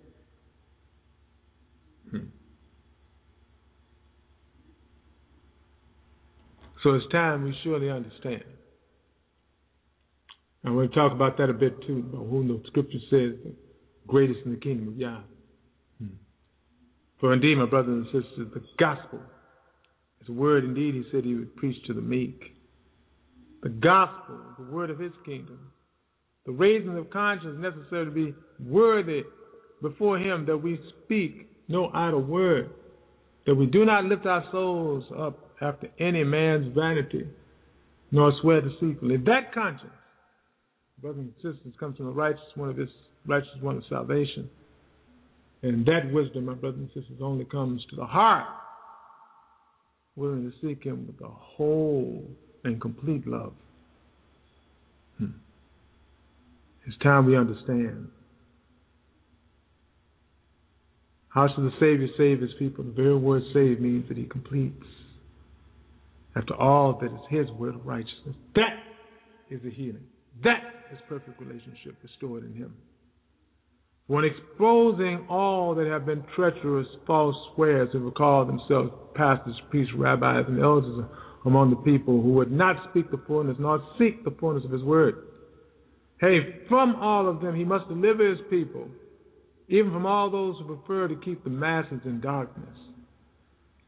Hmm. So it's time we surely understand. And we'll talk about that a bit too, about whom the scripture says the greatest in the kingdom of Yah. Hmm. For indeed, my brothers and sisters, the gospel is a word indeed He said He would preach to the meek. The gospel is the word of His kingdom. The raising of conscience necessary to be worthy before Him, that we speak no idle word, that we do not lift our souls up after any man's vanity, nor swear deceitfully. That conscience, brothers and sisters, comes from the righteous one of His righteous one of salvation. And that wisdom, my brothers and sisters, only comes to the heart, willing to seek Him with a whole and complete love. Hmm. It's time we understand. How shall the Savior save His people? The very word save means that He completes. After all that is His word of righteousness, that is the healing. That is perfect relationship restored in Him. When exposing all that have been treacherous, false swears who have called themselves pastors, priests, rabbis, and elders among the people, who would not speak the fullness nor seek the fullness of His word. Hey, from all of them He must deliver His people, even from all those who prefer to keep the masses in darkness.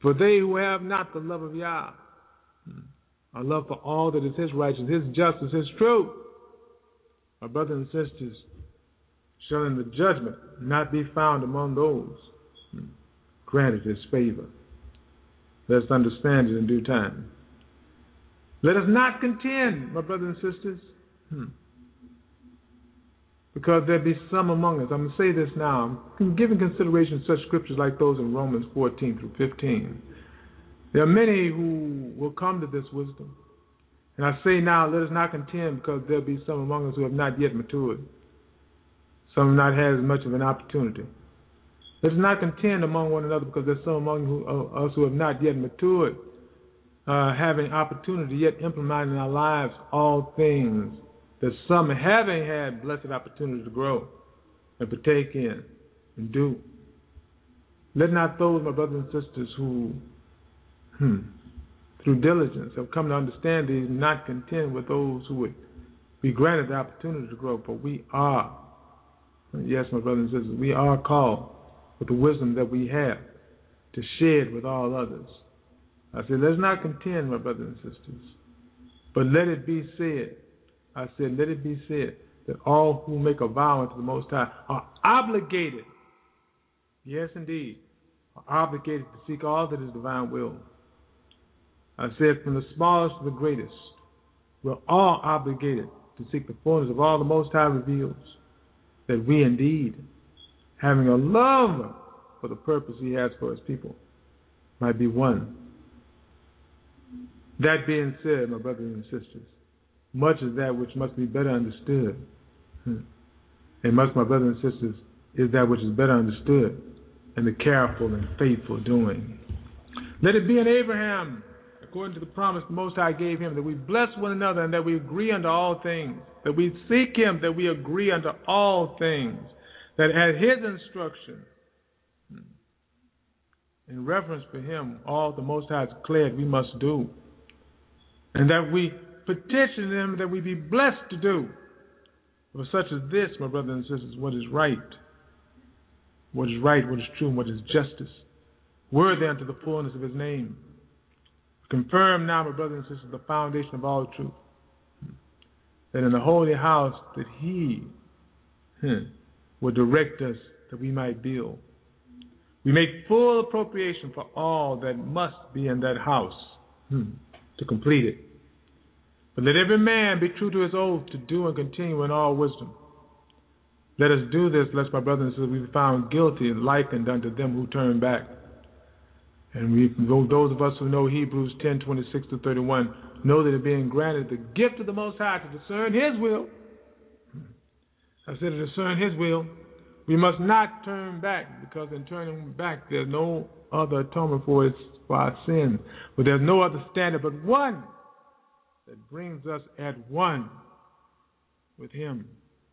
For they who have not the love of Yah, a love for all that is His righteousness, His justice, His truth, my brothers and sisters, shall in the judgment not be found among those granted His favor. Let us understand it in due time. Let us not contend, my brothers and sisters, hmm. because there be some among us. I'm going to say this now. I'm giving consideration to such scriptures like those in Romans fourteen through fifteen. There are many who will come to this wisdom. And I say now, let us not contend, because there be some among us who have not yet matured. Some have not had as much of an opportunity. Let us not contend among one another, because there's some among who, uh, us who have not yet matured, uh, having opportunity, yet implementing in our lives all things that some having had blessed opportunity to grow and partake in and do. Let not those, my brothers and sisters, who hmm, through diligence have come to understand these, not contend with those who would be granted the opportunity to grow. For we are, yes, my brothers and sisters, we are called with the wisdom that we have to share it with all others. I said, let's not contend, my brothers and sisters, but let it be said, I said, let it be said that all who make a vow unto the Most High are obligated, yes, indeed, are obligated to seek all that is divine will. I said, from the smallest to the greatest, we're all obligated to seek the fullness of all the Most High reveals, that we indeed, having a love for the purpose He has for His people, might be one. That being said, my brothers and sisters, much is that which must be better understood. And much, my brothers and sisters, is that which is better understood in the careful and faithful doing. Let it be in Abraham, according to the promise the Most High gave him, that we bless one another and that we agree unto all things, that we seek Him, that we agree unto all things, that at His instruction, in reverence for Him, all the Most High declared we must do, and that we petition Him that we be blessed to do. For such as this, my brothers and sisters, what is right, what is right, what is true, and what is justice, worthy unto the fullness of His name. Confirm now, my brothers and sisters, the foundation of all truth, that in the holy house that He hmm, will direct us that we might build. We make full appropriation for all that must be in that house hmm, to complete it. But let every man be true to his oath to do and continue in all wisdom. Let us do this, lest my brothers and sisters we be found guilty and likened unto them who turn back. And we, those of us who know Hebrews ten, twenty-six to thirty-one, know that it being granted the gift of the Most High to discern His will, I said to discern His will, we must not turn back, because in turning back there's no other atonement for, its, for our sins. But there's no other standard but one that brings us at one with Him.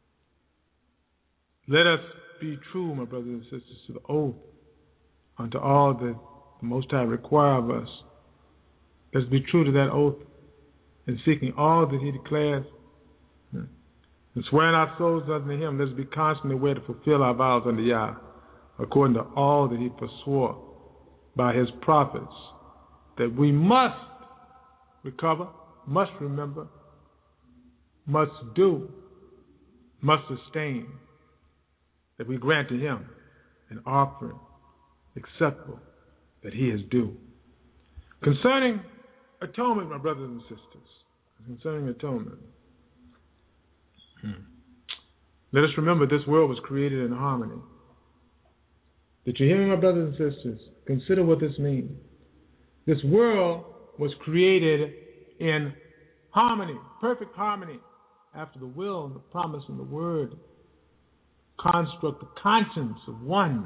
Let us be true, my brothers and sisters, to the oath unto all that the Most High require of us. Let's be true to that oath in seeking all that He declares, and swearing our souls unto Him. Let's be constantly aware to fulfill our vows unto Yah, according to all that He forswore by His prophets, that we must recover, must remember, must do, must sustain, that we grant to Him an offering acceptable that He is due. Concerning atonement, my brothers and sisters, concerning atonement, hmm. let us remember this world was created in harmony. Did you hear me, my brothers and sisters? Consider what this means. This world was created in harmony, perfect harmony, after the will and the promise and the word, construct, the conscience of one.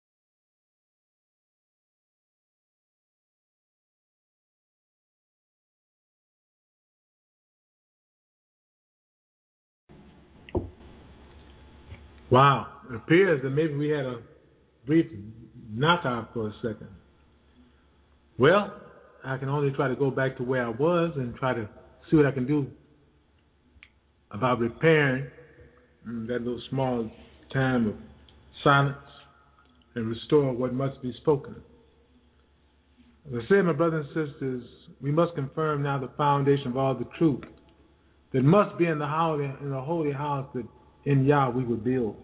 Wow, it appears that maybe we had a brief knockout for a second. Well, I can only try to go back to where I was and try to see what I can do about repairing that little small time of silence and restore what must be spoken. As I said, my brothers and sisters, we must confirm now the foundation of all the truth that must be in the holy, in the holy house that in Yah we would build.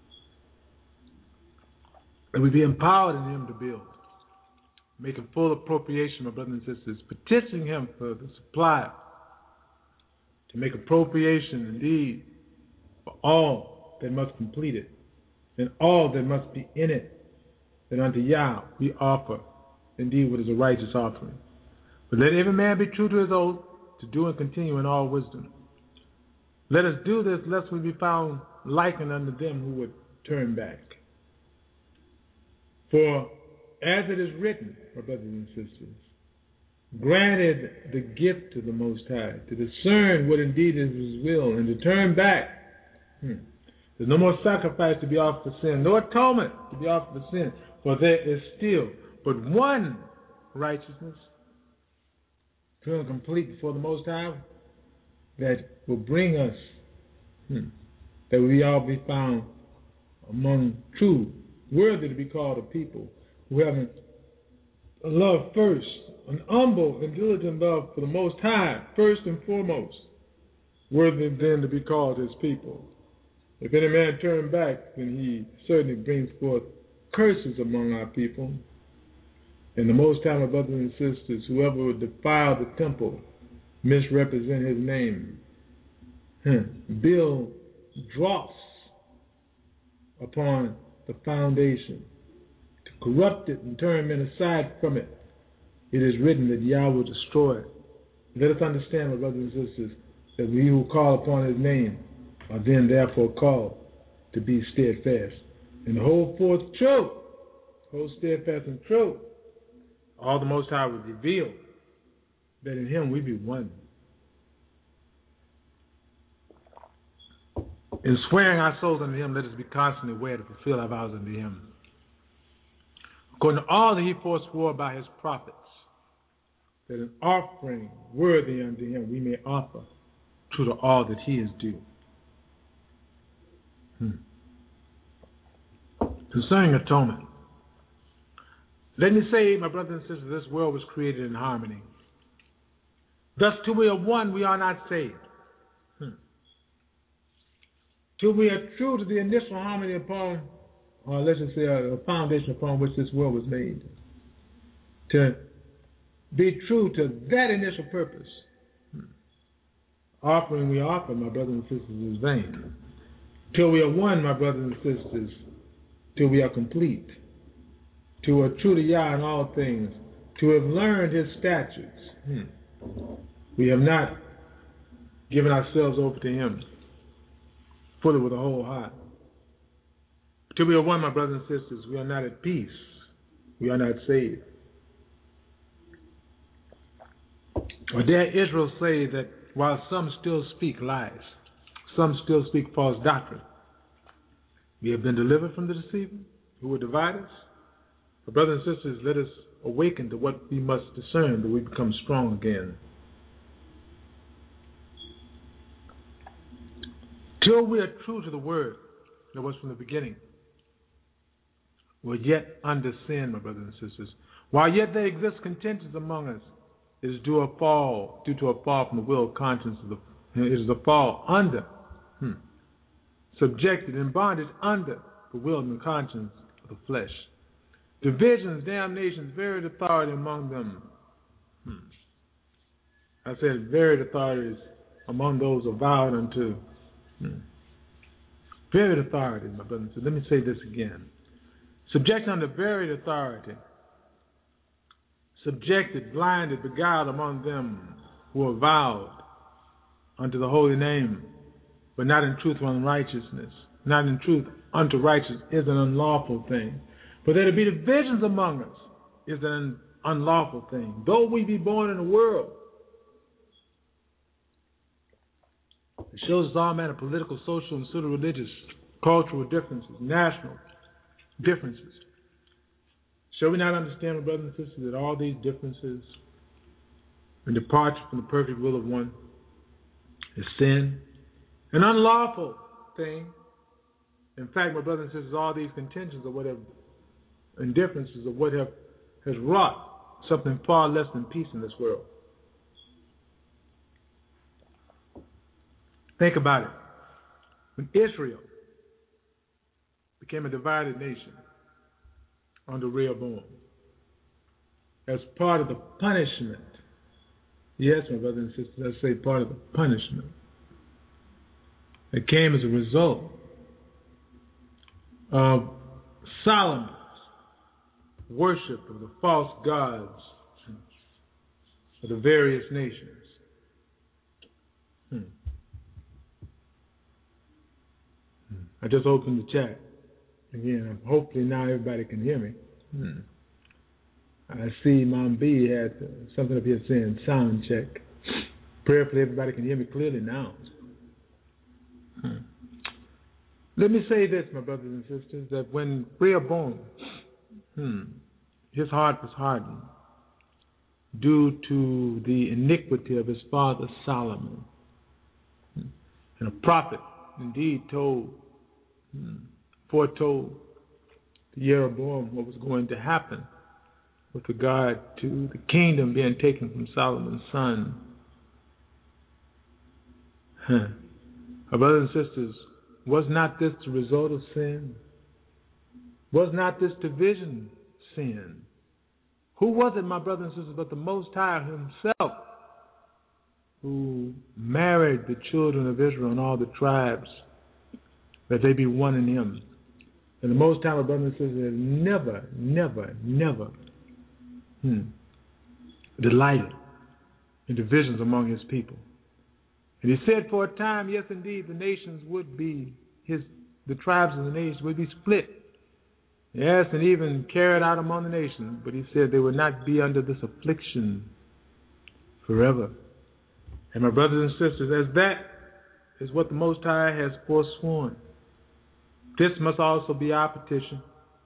And we be empowered in Him to build. Making full appropriation, my brothers and sisters, petitioning Him for the supply, to make appropriation indeed for all that must complete it, and all that must be in it, that unto Yah we offer indeed what is a righteous offering. But let every man be true to his oath, to do and continue in all wisdom. Let us do this, lest we be found likened unto them who would turn back. For as it is written, my brothers and sisters, granted the gift to the Most High, to discern what indeed is His will, and to turn back. Hmm. There's no more sacrifice to be offered for sin, no atonement to be offered for sin, for there is still but one righteousness, pure and complete before the Most High, that will bring us, hmm, that we all be found among true, worthy to be called a people who have a love first, an humble and diligent love for the Most High, first and foremost, worthy then to be called His people. If any man turn back, then he certainly brings forth curses among our people. And the Most High, my brothers and sisters, whoever would defile the temple, misrepresent His name, hmm, build dross upon the foundation, to corrupt it and turn men aside from it, it is written that Yah will destroy it. Let us understand, my brothers and sisters, that we who call upon His name are then therefore called to be steadfast and hold forth truth, hold steadfast in truth. All the Most High will reveal that in Him we be one. In swearing our souls unto Him, let us be constantly aware to fulfill our vows unto Him, according to all that He forswore by His prophets, that an offering worthy unto Him we may offer, true to all that He is due. Hmm. Concerning atonement, let me say, my brothers and sisters, this world was created in harmony. Thus, till we are one, we are not saved. Hmm. Till we are true to the initial harmony upon, or let's just say a, a foundation upon which this world was made. To be true to that initial purpose. Hmm. Offering we offer, my brothers and sisters, is vain. Till we are one, my brothers and sisters, till we are complete, to are true to Yah in all things, to have learned His statutes. Hmm. We have not given ourselves over to Him fully with a whole heart. Till we are one, my brothers and sisters, we are not at peace. We are not saved. Or dare Israel say that while some still speak lies, some still speak false doctrine, we have been delivered from the deceiver who would divide us? But brothers and sisters, let us awaken to what we must discern that we become strong again. Till we are true to the word that was from the beginning, we're yet under sin, my brothers and sisters. While yet there exist contentions among us, it is due a fall, due to a fall from the will of conscience of the, it is a fall under, hmm, subjected in bondage under the will and the conscience of the flesh. Divisions, damnations, varied authority among them. Hmm. I said varied authorities among those avowed unto. Hmm. Varied authority, my brothers. So let me say this again. Subject under varied authority. Subjected, blinded, beguiled among them who are vowed unto the holy name, but not in truth or unrighteousness. Not in truth unto righteousness is an unlawful thing. But there to be divisions among us is an unlawful thing. Though we be born in the world, it shows us all manner of political, social, and sort of religious, cultural differences, national differences. Shall we not understand, my brothers and sisters, that all these differences and departure from the perfect will of one is sin, an unlawful thing? In fact, my brothers and sisters, all these contentions are what have and differences of what have has wrought something far less than peace in this world. Think about it. When Israel became a divided nation under Rehoboam, as part of the punishment, yes, my brothers and sisters, let's say part of the punishment that came as a result of Solomon's worship of the false gods of the various nations. Hmm. I just opened the chat. Again, hopefully now everybody can hear me. Hmm. I see Mom B had something up here saying sound check. Prayerfully everybody can hear me clearly now. Hmm. Let me say this, my brothers and sisters, that when Rehoboam, hmm, his heart was hardened due to the iniquity of his father Solomon. Hmm. And a prophet indeed told, hmm, foretold to Jeroboam what was going to happen with regard to the kingdom being taken from Solomon's son. Huh. Our brothers and sisters, was not this the result of sin? Was not this division sin? Who was it, my brothers and sisters, but the Most High himself who married the children of Israel and all the tribes that they be one in him? And the Most High, my brothers and sisters, has never, never, never hmm, delighted in divisions among his people. And he said for a time, yes, indeed, the nations would be, his, the tribes of the nations would be split. Yes, and even carried out among the nations. But he said they would not be under this affliction forever. And my brothers and sisters, as that is what the Most High has forsworn, this must also be our petition.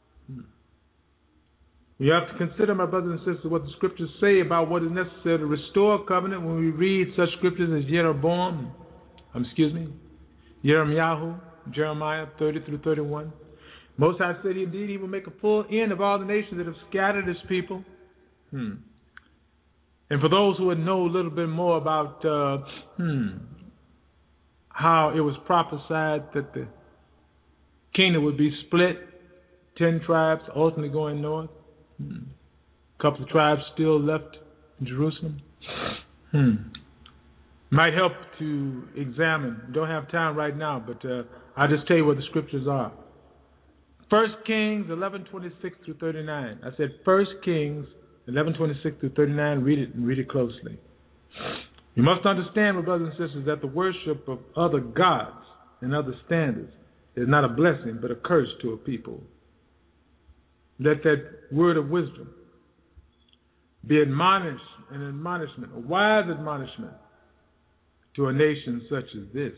We have to consider, my brothers and sisters, what the scriptures say about what is necessary to restore a covenant when we read such scriptures as Jeroboam, um, excuse me, Jeremiah, Jeremiah thirty through thirty-one. Most High said, indeed, he will make a full end of all the nations that have scattered his people. Hmm. And for those who would know a little bit more about uh, hmm, how it was prophesied that the kingdom would be split, ten tribes ultimately going north. Hmm. A couple of tribes still left in Jerusalem. Hmm. Might help to examine. Don't have time right now, but uh, I'll just tell you what the scriptures are. First Kings eleven twenty-six through thirty-nine. I said First Kings eleven twenty-six through thirty-nine. Read it and read it closely. You must understand, my brothers and sisters, that the worship of other gods and other standards is not a blessing but a curse to a people. Let that word of wisdom be admonished, an admonishment, a wise admonishment to a nation such as this.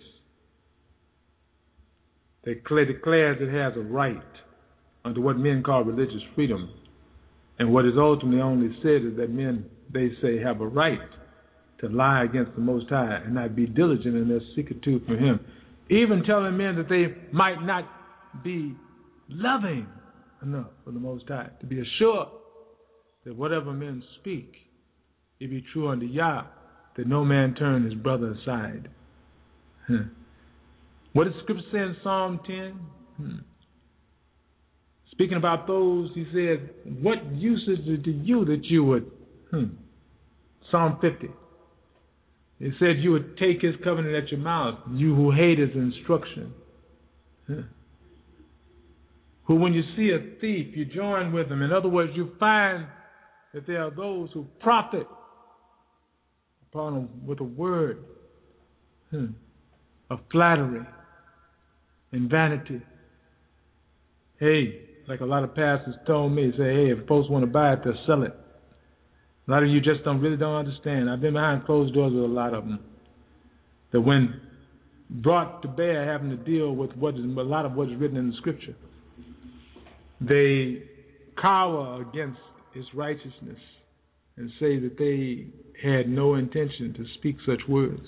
That declares it has a right under what men call religious freedom. And what is ultimately only said is that men, they say, have a right to lie against the Most High and not be diligent in their seeking for him. Even telling men that they might not be loving enough for the Most High to be assured that whatever men speak, it be true unto Yah, that no man turn his brother aside. Huh. What does the scripture say in Psalm ten? Hmm. Speaking about those, he said, what use is it to you that you would, hmm. Psalm fifty. It said you would take his covenant at your mouth, you who hate his instruction. Huh. Who, when you see a thief, you join with him. In other words, you find that there are those who profit upon him with a word hmm, of flattery and vanity. Hey, like a lot of pastors told me, say, hey, if folks want to buy it, they'll sell it. A lot of you just don't really don't understand. I've been behind closed doors with a lot of them. That when brought to bear having to deal with what is, a lot of what is written in the scripture, they cower against its righteousness and say that they had no intention to speak such words.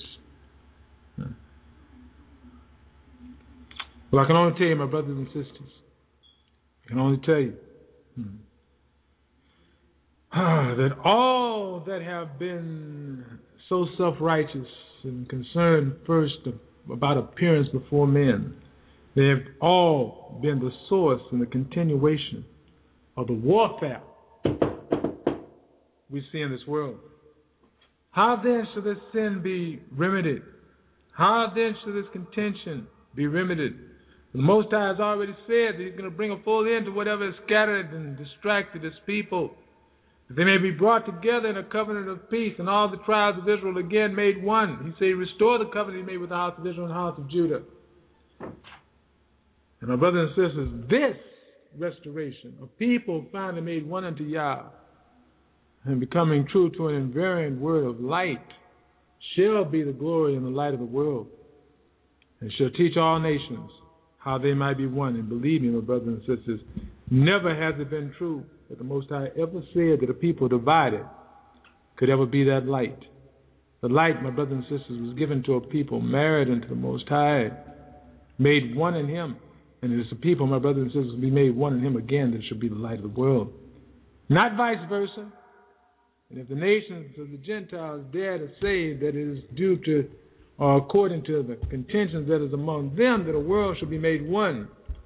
Well, I can only tell you, my brothers and sisters, I can only tell you, hmm, that all that have been so self-righteous and concerned first about appearance before men, they have all been the source and the continuation of the warfare we see in this world. How then shall this sin be remedied? How then shall this contention be remedied? The Most High has already said that He's going to bring a full end to whatever is scattered and distracted His people, that they may be brought together in a covenant of peace, and all the tribes of Israel again made one. He said, restore the covenant He made with the house of Israel and the house of Judah. And my brothers and sisters, this restoration of people finally made one unto Yah and becoming true to an invariant word of light shall be the glory and the light of the world, and shall teach all nations how they might be one. And believe me, my brothers and sisters, never has it been true that the Most High ever said that a people divided could ever be that light. The light, my brothers and sisters, was given to a people married unto the Most High, made one in Him. And it is the people, my brothers and sisters, will be made one in Him again that shall be the light of the world. Not vice versa. And if the nations of the Gentiles dare to say that it is due to, or according to the contentions that is among them, that the world shall be made one,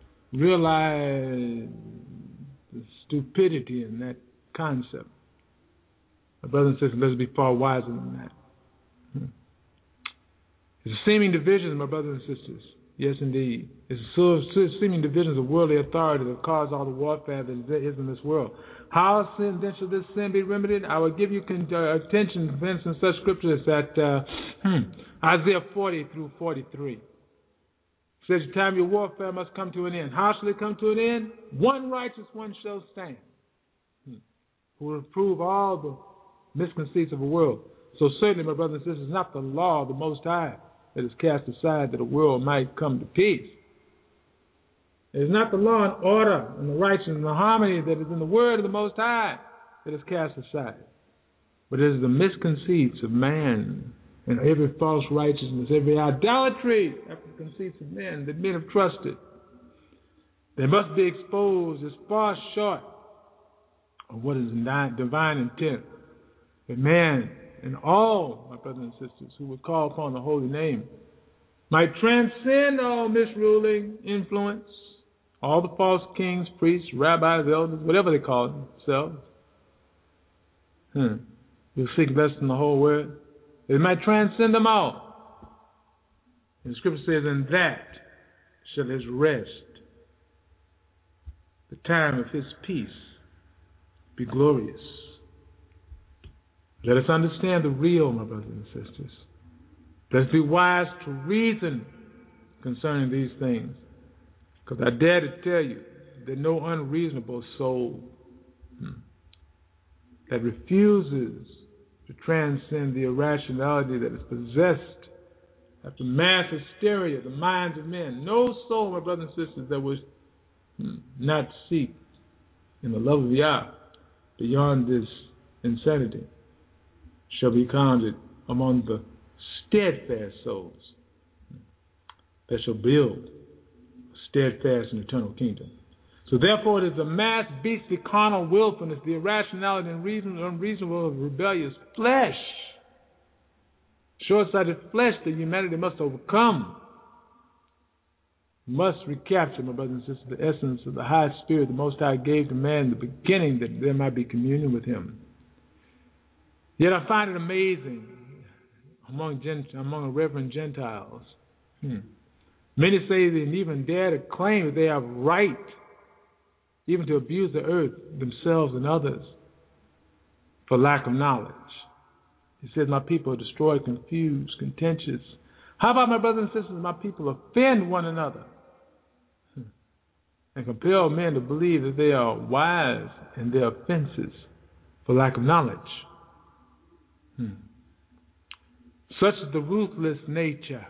realize the stupidity in that concept. My brothers and sisters, let's be far wiser than that. It's a seeming division, my brothers and sisters. Yes, indeed. It's the seeming divisions of worldly authority that cause all the warfare that is in this world. How sin, then shall this sin be remedied? I will give you con- uh, attention, for instance, such scriptures that uh, hmm, Isaiah forty through forty-three. It says, the time of your warfare must come to an end. How shall it come to an end? One righteous one shall stand, hmm, who will prove all the misconceits of the world. So certainly, my brothers and sisters, not the law of the Most High that is cast aside that the world might come to peace. It is not the law and order and the righteousness and the harmony that is in the word of the Most High that is cast aside, but it is the misconceits of man and every false righteousness, every idolatry after the conceits of men that men have trusted. They must be exposed as far short of what is divine intent. That man and all my brothers and sisters who would call upon the holy name might transcend all misruling influence, all the false kings, priests, rabbis, elders, whatever they call themselves. Hmm. You'll seek less than the whole word. They might transcend them all. And the scripture says, in that shall His rest, the time of His peace, be glorious. Let us understand the real, my brothers and sisters. Let us be wise to reason concerning these things. Because I dare to tell you that no unreasonable soul hmm, that refuses to transcend the irrationality that is possessed after mass hysteria, the minds of men, no soul, my brothers and sisters, that would hmm, not seek in the love of Yah beyond this insanity shall be counted among the steadfast souls that shall build a steadfast and eternal kingdom. So therefore it is the mass, beastly, carnal willfulness, the irrationality and reason, unreasonable, rebellious flesh, short-sighted flesh that humanity must overcome, must recapture, my brothers and sisters, the essence of the high spirit the Most High gave to man in the beginning, that there might be communion with Him. Yet I find it amazing among gent- among reverend Gentiles. Hmm. Many say they even dare to claim that they have right even to abuse the earth, themselves and others, for lack of knowledge. He says, my people are destroyed, confused, contentious. How about, my brothers and sisters, my people offend one another hmm. and compel men to believe that they are wise in their offenses for lack of knowledge. Hmm. Such is the ruthless nature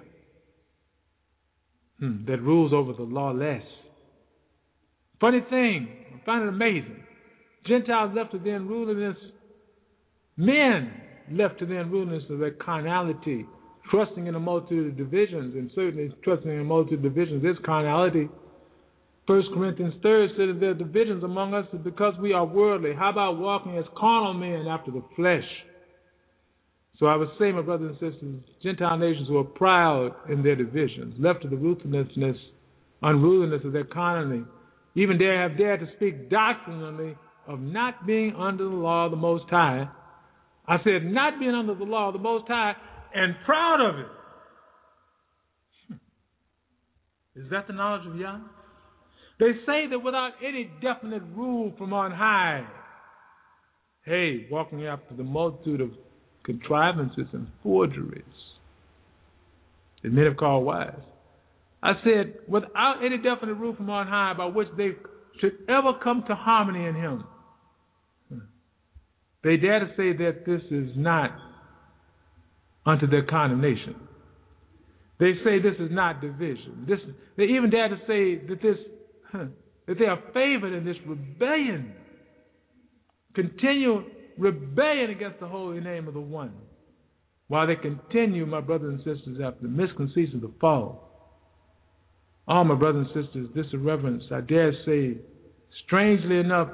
hmm, that rules over the lawless. Funny thing, I find it amazing. Gentiles left to the unruliness, men left to the unruliness of their carnality, trusting in a multitude of divisions, and certainly trusting in a multitude of divisions is carnality. First Corinthians three said that there are divisions among us because we are worldly. How about walking as carnal men after the flesh? So I would say, my brothers and sisters, Gentile nations who are proud in their divisions, left to the ruthlessness, unruliness of their economy, even dare have dared to speak doctrinally of not being under the law of the Most High. I said not being under the law of the Most High and proud of it. Is that the knowledge of Yah? They say that without any definite rule from on high, hey, walking after the multitude of contrivances and forgeries that men have called wise. I said, without any definite rule from on high by which they should ever come to harmony in Him, they dare to say that this is not unto their condemnation. They say this is not division. This, they even dare to say that this huh, that they are favored in this rebellion, continual rebellion against the holy name of the One, while they continue, my brothers and sisters, after the misconceits of the fall. Oh, my brothers and sisters, this irreverence, I dare say, strangely enough,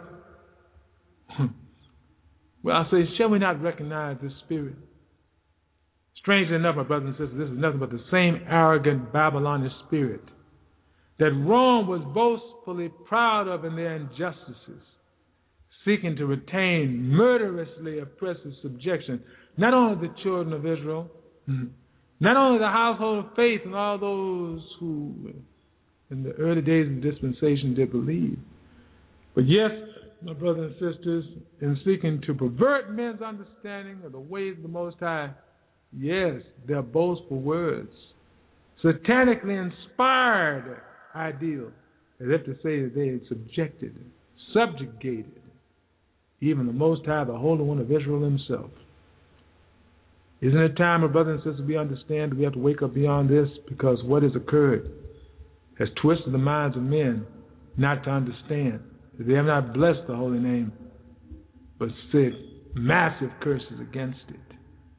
well, I say, shall we not recognize this spirit? Strangely enough, my brothers and sisters, this is nothing but the same arrogant Babylonian spirit that Rome was boastfully proud of in their injustices, seeking to retain murderously oppressive subjection, not only the children of Israel, not only the household of faith and all those who in the early days of the dispensation did believe, but yes, my brothers and sisters, in seeking to pervert men's understanding of the ways of the Most High, yes, their boastful words, satanically inspired ideals, as if to say that they had subjected, subjugated even the Most High, the Holy One of Israel Himself. Isn't it time, my brothers and sisters, we understand that we have to wake up beyond this, because what has occurred has twisted the minds of men not to understand that they have not blessed the holy name, but said massive curses against it.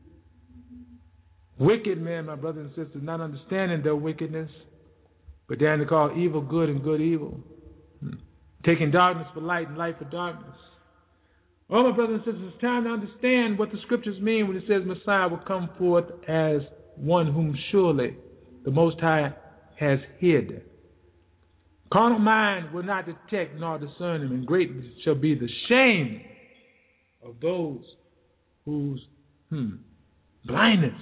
Wicked men, my brothers and sisters, not understanding their wickedness, but daring to call evil good and good evil, taking darkness for light and light for darkness. Oh, my brothers and sisters, it's time to understand what the scriptures mean when it says Messiah will come forth as one whom surely the Most High has hid. Carnal mind will not detect nor discern him, and great shall be the shame of those whose hmm, blindness,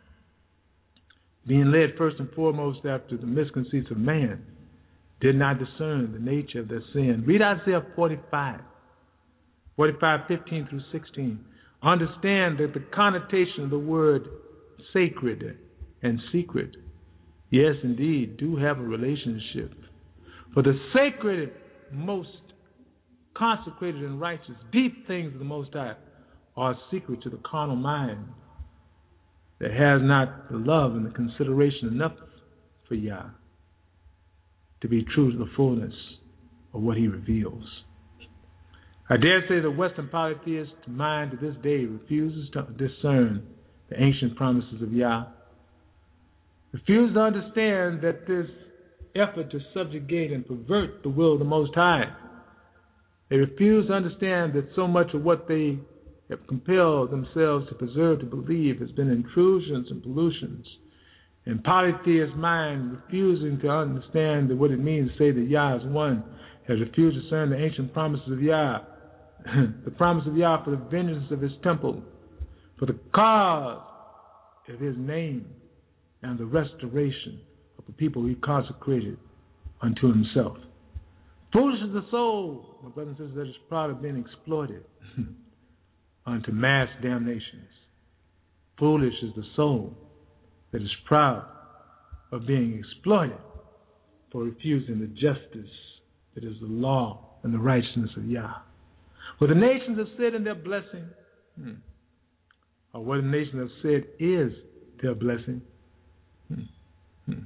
being led first and foremost after the misconceits of man, did not discern the nature of their sin. Read Isaiah forty-five, forty-five, fifteen through sixteen. Understand that the connotation of the word sacred and secret, yes, indeed, do have a relationship. For the sacred, most consecrated and righteous, deep things of the Most High are secret to the carnal mind that has not the love and the consideration enough for Yah to be true to the fullness of what He reveals. I dare say the Western polytheist mind to this day refuses to discern the ancient promises of Yah, refuses to understand that this effort to subjugate and pervert the will of the Most High, they refuse to understand that so much of what they have compelled themselves to preserve to believe has been intrusions and pollutions. And polytheist mind, refusing to understand that what it means to say that Yah is one, has refused to discern the ancient promises of Yah, the promise of Yah for the vengeance of His temple, for the cause of His name, and the restoration of the people He consecrated unto Himself. Foolish is the soul, my brothers and sisters, that is proud of being exploited unto mass damnations. Foolish is the soul that is proud of being exploited for refusing the justice that is the law and the righteousness of Yah. What the nations have said in their blessing, hmm, or what the nations have said is their blessing. Hmm. Hmm.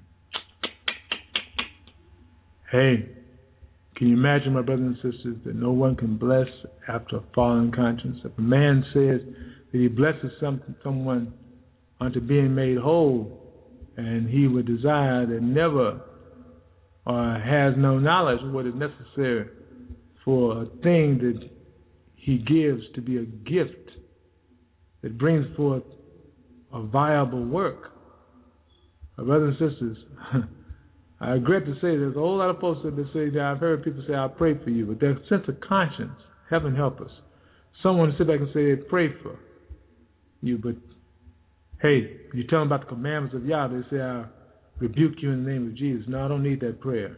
Hey, can you imagine, my brothers and sisters, that no one can bless after a fallen conscience? If a man says that he blesses some, someone unto being made whole, and he would desire that never or has no knowledge of what is necessary for a thing that he gives to be a gift that brings forth a viable work. My brothers and sisters, I regret to say there's a whole lot of folks that say that I've heard people say, I'll pray for you, but their sense of conscience, heaven help us. Someone sit back and say they pray for you, but hey, you tell them about the commandments of Yah, they say, I'll rebuke you in the name of Jesus. No, I don't need that prayer.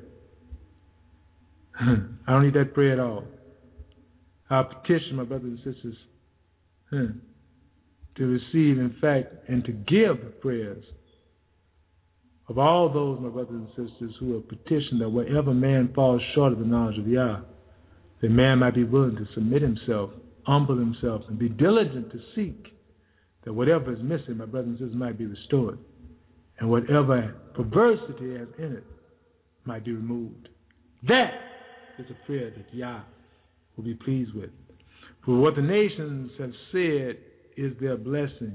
I don't need that prayer at all. I petition my brothers and sisters to receive, in fact, and to give prayers of all those, my brothers and sisters, who have petitioned that wherever man falls short of the knowledge of Yah, that man might be willing to submit himself, humble himself, and be diligent to seek that whatever is missing, my brothers and sisters, might be restored, and whatever perversity has in it might be removed. That is a prayer that Yah will be pleased with. For what the nations have said is their blessing.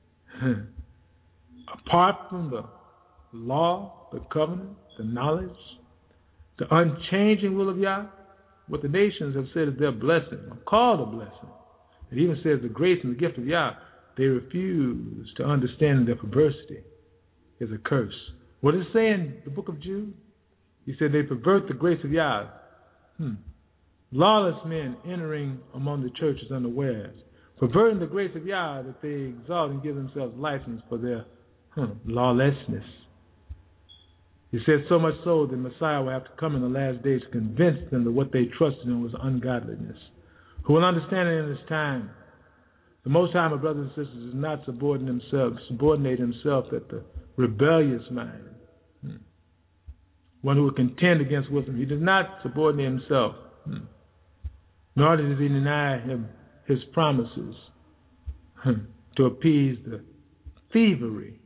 Apart from the law, the covenant, the knowledge, the unchanging will of Yah, what the nations have said is their blessing, or called a blessing. It even says the grace and the gift of Yah, they refuse to understand their perversity is a curse. What does it say in the book of Jude? He said they pervert the grace of Yah. Hmm. Lawless men entering among the churches unawares, perverting the grace of Yah that they exalt and give themselves license for their huh, lawlessness. He said so much so that Messiah will have to come in the last days to convince them that what they trusted in was ungodliness. Who will understand it in this time? The Most High, my brothers and sisters, is not subordinate himself, subordinate himself at the rebellious mind, hmm. one who will contend against wisdom. He does not subordinate himself, hmm. nor does he deny him his promises hmm, to appease the thievery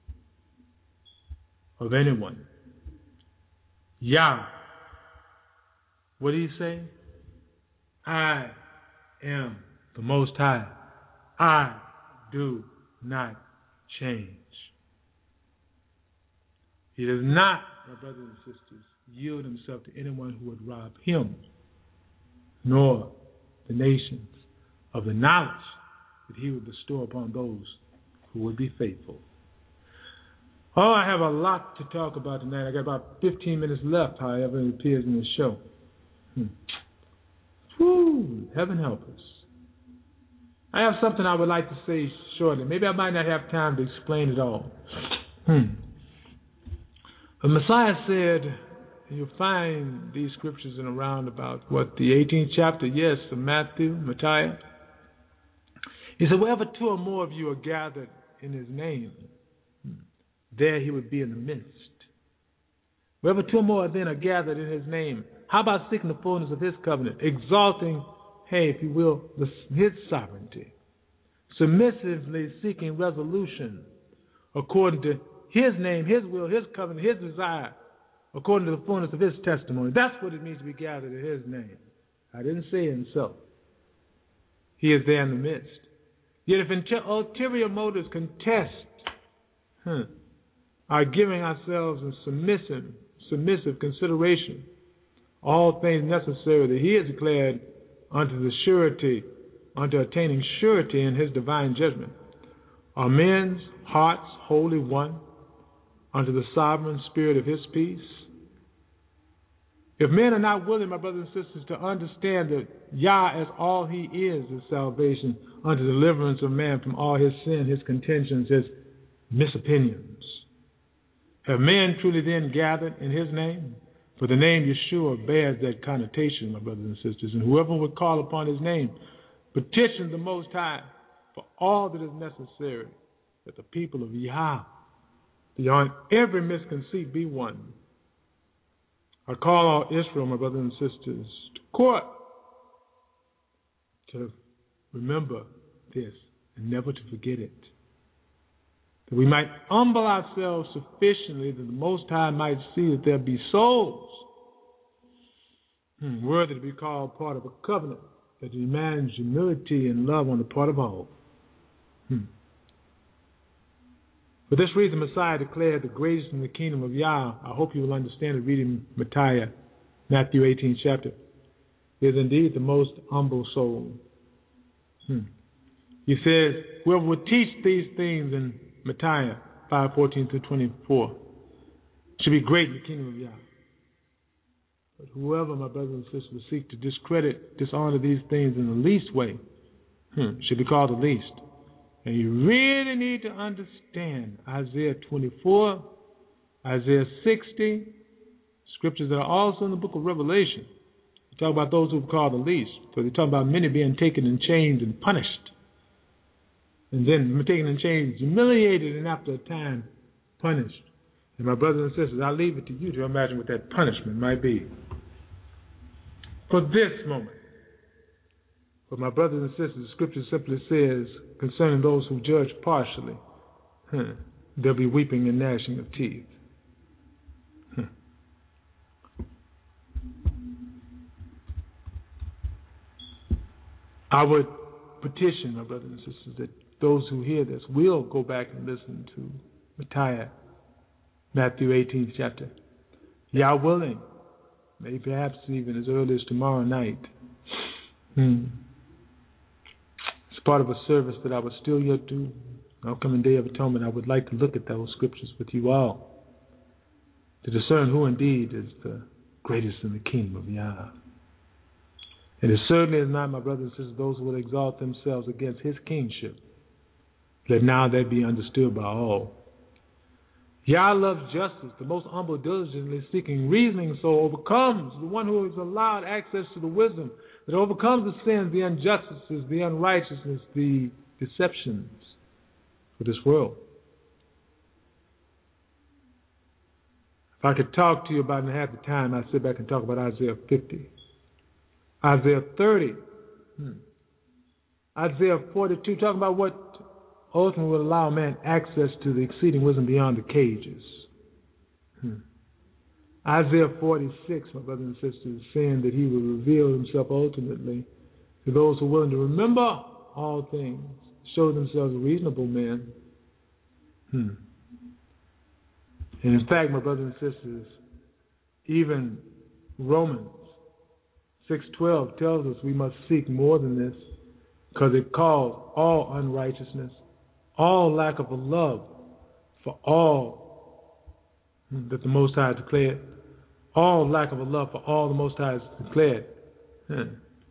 of anyone. Yah, what did he say? I am the Most High. I do not change. He does not, my brothers and sisters, yield himself to anyone who would rob him, nor the nations of the knowledge that he would bestow upon those who would be faithful. Oh, I have a lot to talk about tonight. I got about fifteen minutes left, however it appears in the show. Hmm. Whew, heaven help us. I have something I would like to say shortly. Maybe I might not have time to explain it all. Hmm. The Messiah said, you'll find these scriptures in around about, what, the eighteenth chapter, yes, of Matthew, Matthew. He said, wherever two or more of you are gathered in his name, there he would be in the midst. Wherever two or more then are gathered in his name, how about seeking the fullness of his covenant, exalting, hey, if you will, the, his sovereignty, submissively seeking resolution according to his name, his will, his covenant, his desire, according to the fullness of his testimony. That's what it means to be gathered in his name. I didn't say himself. He is there in the midst. Yet if ulterior motives contest huh, our giving ourselves in submissive, submissive consideration, all things necessary that he has declared unto the surety, unto attaining surety in his divine judgment, are men's hearts wholly one unto the sovereign spirit of his peace? If men are not willing, my brothers and sisters, to understand that Yah as all he is is salvation unto deliverance of man from all his sin, his contentions, his misopinions, have men truly then gathered in his name? For the name Yeshua bears that connotation, my brothers and sisters, and whoever would call upon his name, petition the Most High for all that is necessary, that the people of Yah, beyond every misconceit, be one. I call all Israel, my brothers and sisters, to court, to remember this and never to forget it, that we might humble ourselves sufficiently that the Most High might see that there be souls hmm, worthy to be called part of a covenant that demands humility and love on the part of all. Hmm. For this reason, Messiah declared the greatest in the kingdom of Yah. I hope you will understand it reading Micaiah, Matthew eighteenth chapter. Is indeed the most humble soul. Hmm. He says, whoever would teach these things in Micaiah five fourteen through twenty-four should be great in the kingdom of Yah. But whoever, my brothers and sisters, will seek to discredit, dishonor these things in the least way, hmm, should be called the least. And you really need to understand Isaiah twenty-four, Isaiah sixty, scriptures that are also in the book of Revelation. You talk about those who are called the least, because they talk about many being taken and chained and punished. And then taken and chained, humiliated, and after a time, punished. And my brothers and sisters, I'll leave it to you to imagine what that punishment might be. For this moment. But my brothers and sisters, the scripture simply says, concerning those who judge partially, huh, there'll be weeping and gnashing of teeth. Huh. I would petition, my brothers and sisters, that those who hear this will go back and listen to Micaiah, Matthew eighteenth chapter. Yah willing, maybe perhaps even as early as tomorrow night. Hmm. It's part of a service that I would still yet do. Upcoming Day of Atonement, I would like to look at those scriptures with you all to discern who indeed is the greatest in the kingdom of Yah. And it certainly is not, my brothers and sisters, those who will exalt themselves against his kingship. Let now that be understood by all. Yah loves justice. The most humble, diligently seeking, reasoning soul overcomes the one who is allowed access to the wisdom that overcomes the sins, the injustices, the unrighteousness, the deceptions for this world. If I could talk to you about in half the time, I'd sit back and talk about Isaiah fifty. Isaiah thirty. Hmm. Isaiah forty-two, talking about what ultimately will allow man access to the exceeding wisdom beyond the cages. Hmm. Isaiah forty-six, my brothers and sisters, saying that he will reveal himself ultimately to those who are willing to remember all things, show themselves reasonable men. Hmm. And in fact, my brothers and sisters, even Romans six twelve tells us we must seek more than this, because it calls all unrighteousness, all lack of a love for all that the Most High declared, all lack of a love for all the Most High has declared. Hmm.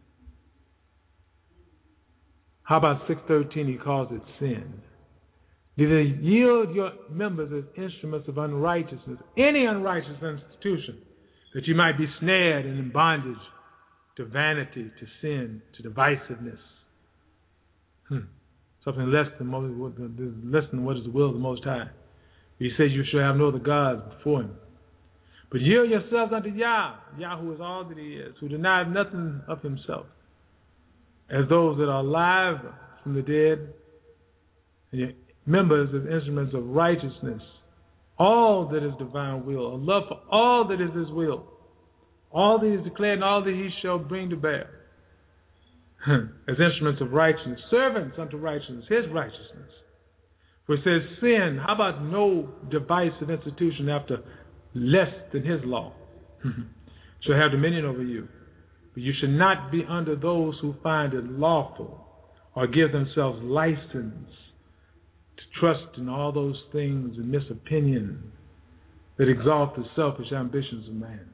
How about six thirteen? He calls it sin. Did they yield your members as instruments of unrighteousness, any unrighteous institution, that you might be snared and in bondage to vanity, to sin, to divisiveness? Hmm. Something less than, less than what is the will of the Most High. He says you shall have no other gods before him. But yield yourselves unto Yah, Yah who is all that he is, who denies nothing of himself, as those that are alive from the dead, and your members as instruments of righteousness, all that is divine will, a love for all that is his will, all that is declared and all that he shall bring to bear, as instruments of righteousness, servants unto righteousness, his righteousness. For it says sin, how about no divisive institution after less than his law shall have dominion over you. But you should not be under those who find it lawful or give themselves license to trust in all those things and misopinion that exalt the selfish ambitions of man.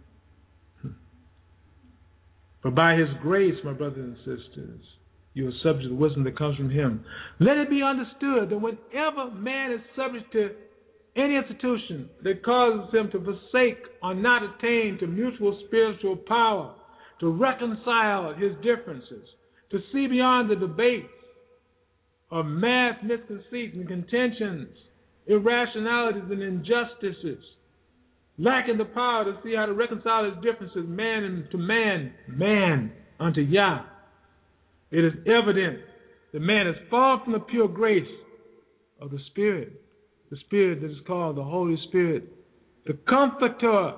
But by his grace, my brothers and sisters, you are subject to the wisdom that comes from him. Let it be understood that whenever man is subject to any institution that causes him to forsake or not attain to mutual spiritual power, to reconcile his differences, to see beyond the debates of mass misconceits and contentions, irrationalities and injustices, lacking the power to see how to reconcile his differences, man to man, man unto Yah, it is evident that man is far from the pure grace of the Spirit, the Spirit that is called the Holy Spirit, the Comforter,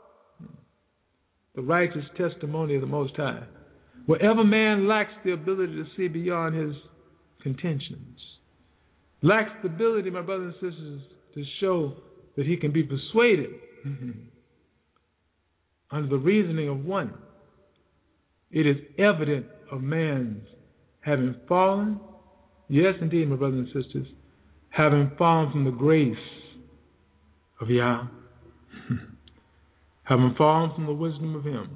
the righteous testimony of the Most High. Wherever man lacks the ability to see beyond his contentions, lacks the ability, my brothers and sisters, to show that he can be persuaded under the reasoning of one. It is evident of man's having fallen, yes indeed, my brothers and sisters, having fallen from the grace of Yah, having fallen from the wisdom of him,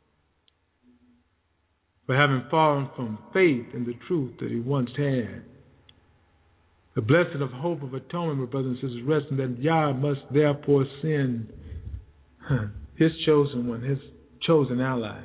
for having fallen from faith in the truth that he once had. The blessed of hope of atonement, my brothers and sisters, resting that Yah must therefore send his chosen one, his chosen ally.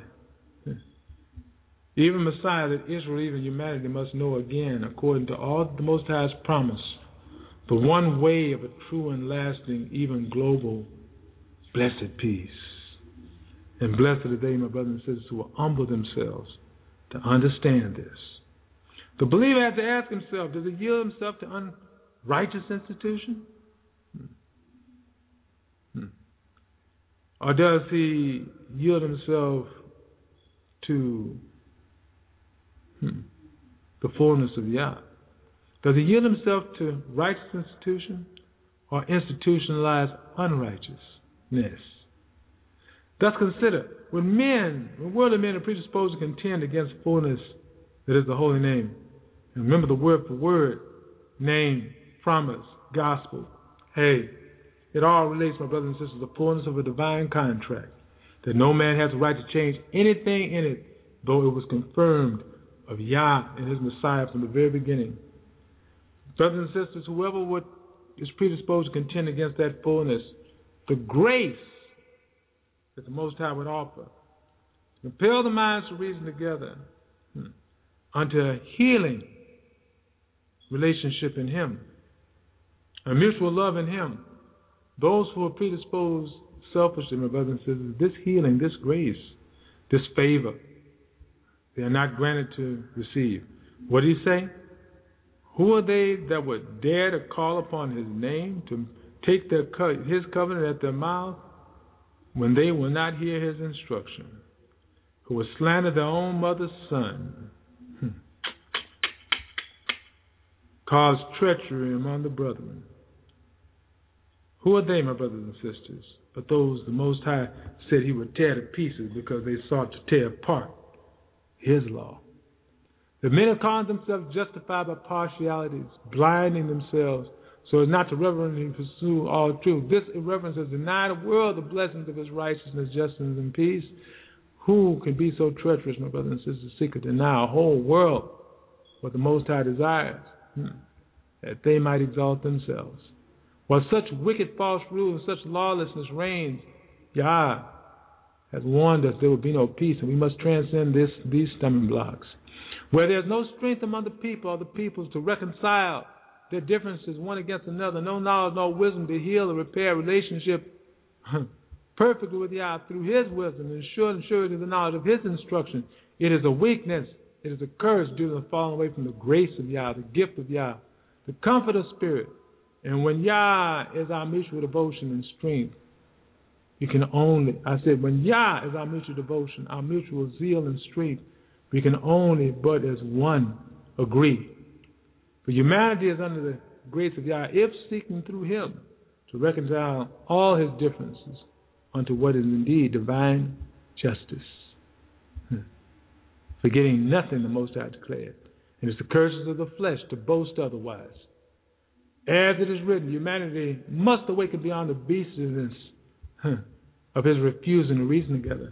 Even Messiah, that Israel, even humanity must know again, according to all the Most High's promise, the one way of a true and lasting, even global, blessed peace. And blessed are they, my brothers and sisters, who will humble themselves to understand this. The believer has to ask himself, does he yield himself to unrighteous institution? Hmm. Hmm. Or does he yield himself to hmm, the fullness of Yah? Does he yield himself to righteous institution or institutionalized unrighteousness? Thus consider, when men, when worldly men are predisposed to contend against fullness that is the holy name, and remember the word for word, name, promise, gospel, hey, it all relates, my brothers and sisters, to the fullness of a divine contract, that no man has the right to change anything in it, though it was confirmed of Yah and his Messiah from the very beginning. Brothers and sisters, whoever would, is predisposed to contend against that fullness, the grace that the Most High would offer, compel the minds to reason together hmm, unto a healing relationship in him, a mutual love in him. Those who are predisposed selfishly, my brothers and sisters, this healing, this grace, this favor, they are not granted to receive. What did he say? Who are they that would dare to call upon his name, to take their co- his covenant at their mouth, when they will not hear his instruction? Who will slander their own mother's son, hmm. cause treachery among the brethren. Who are they, my brothers and sisters, but those the Most High said he would tear to pieces because they sought to tear apart his law? The men have called themselves justified by partialities, blinding themselves so as not to reverently pursue all truth. This irreverence has denied the world the blessings of his righteousness, justice, and peace. Who can be so treacherous, my brothers and sisters, seek to deny a whole world what the Most High desires, hmm, that they might exalt themselves? While such wicked false rule and such lawlessness reigns, Yah has warned us there will be no peace, and we must transcend this, these stumbling blocks. Where there is no strength among the people or the peoples to reconcile their differences one against another, no knowledge, no wisdom to heal or repair a relationship perfectly with Yah through his wisdom and sure and surety of the knowledge of his instruction, it is a weakness, it is a curse due to the falling away from the grace of Yah, the gift of Yah, the comfort of spirit. And when Yah is our mutual devotion and strength, you can only, I said, when Yah is our mutual devotion, our mutual zeal and strength, we can only but as one agree. For humanity is under the grace of Yah, if seeking through him to reconcile all his differences unto what is indeed divine justice. Forgetting nothing the Most High declared. It is the curses of the flesh to boast otherwise. As it is written, humanity must awaken beyond the beastliness of his refusing to reason together.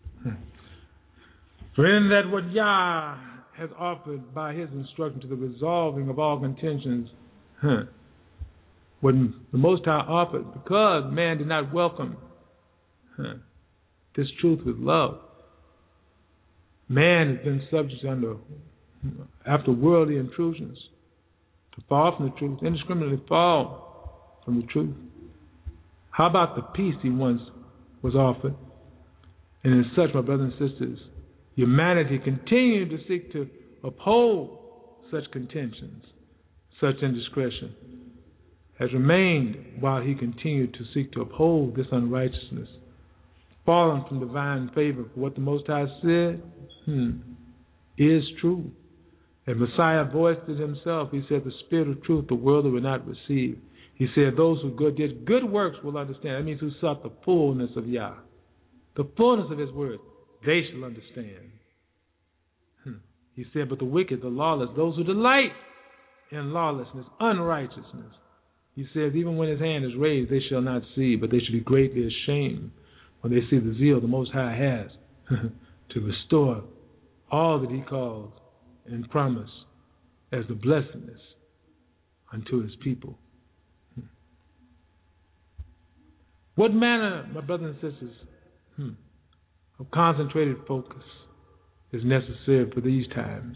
For in that what Yah has offered by his instruction to the resolving of all contentions, huh, what the Most High offered, because man did not welcome huh, this truth with love, man has been subject under, after worldly intrusions, to fall from the truth, indiscriminately fall from the truth. How about the peace he once was offered? And in such, my brothers and sisters, humanity continued to seek to uphold such contentions, such indiscretion, has remained while he continued to seek to uphold this unrighteousness, fallen from divine favor. For what the Most High said hmm, is true. And Messiah voiced it himself. He said, the spirit of truth the world will not receive. He said, those who good, did good works will understand. That means who sought the fullness of Yah, the fullness of his word, they shall understand. Hmm. He said, but the wicked, the lawless, those who delight in lawlessness, unrighteousness. He says, even when his hand is raised, they shall not see, but they shall be greatly ashamed when they see the zeal the Most High has to restore all that he calls and promised as the blessedness unto his people. Hmm. What manner, my brothers and sisters, hmm, of concentrated focus is necessary for these times?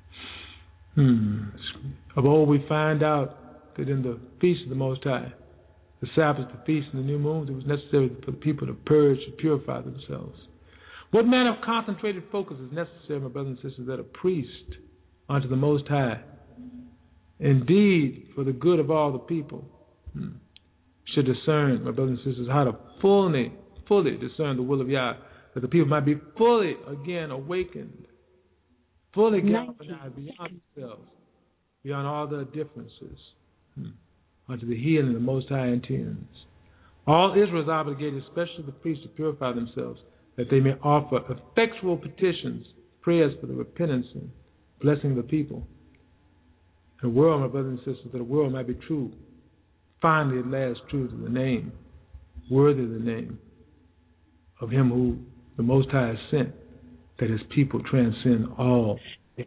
Hmm. Of old, we find out that in the feast of the Most High, the Sabbath, the feast, and the new moons, it was necessary for the people to purge, to purify themselves. What manner of concentrated focus is necessary, my brothers and sisters, that a priest unto the Most High, indeed for the good of all the people, hmm, should discern, my brothers and sisters, how to fully, fully discern the will of Yah, that the people might be fully again awakened, fully galvanized beyond themselves, beyond all their differences, hmm, unto the healing of the Most High intends. All Israel is obligated, especially the priests, to purify themselves, that they may offer effectual petitions, prayers for the repentance and blessing of the people. The world, my brothers and sisters, that the world might be true, finally at last true to the name, worthy of the name of him who the Most High has sent, that his people transcend all.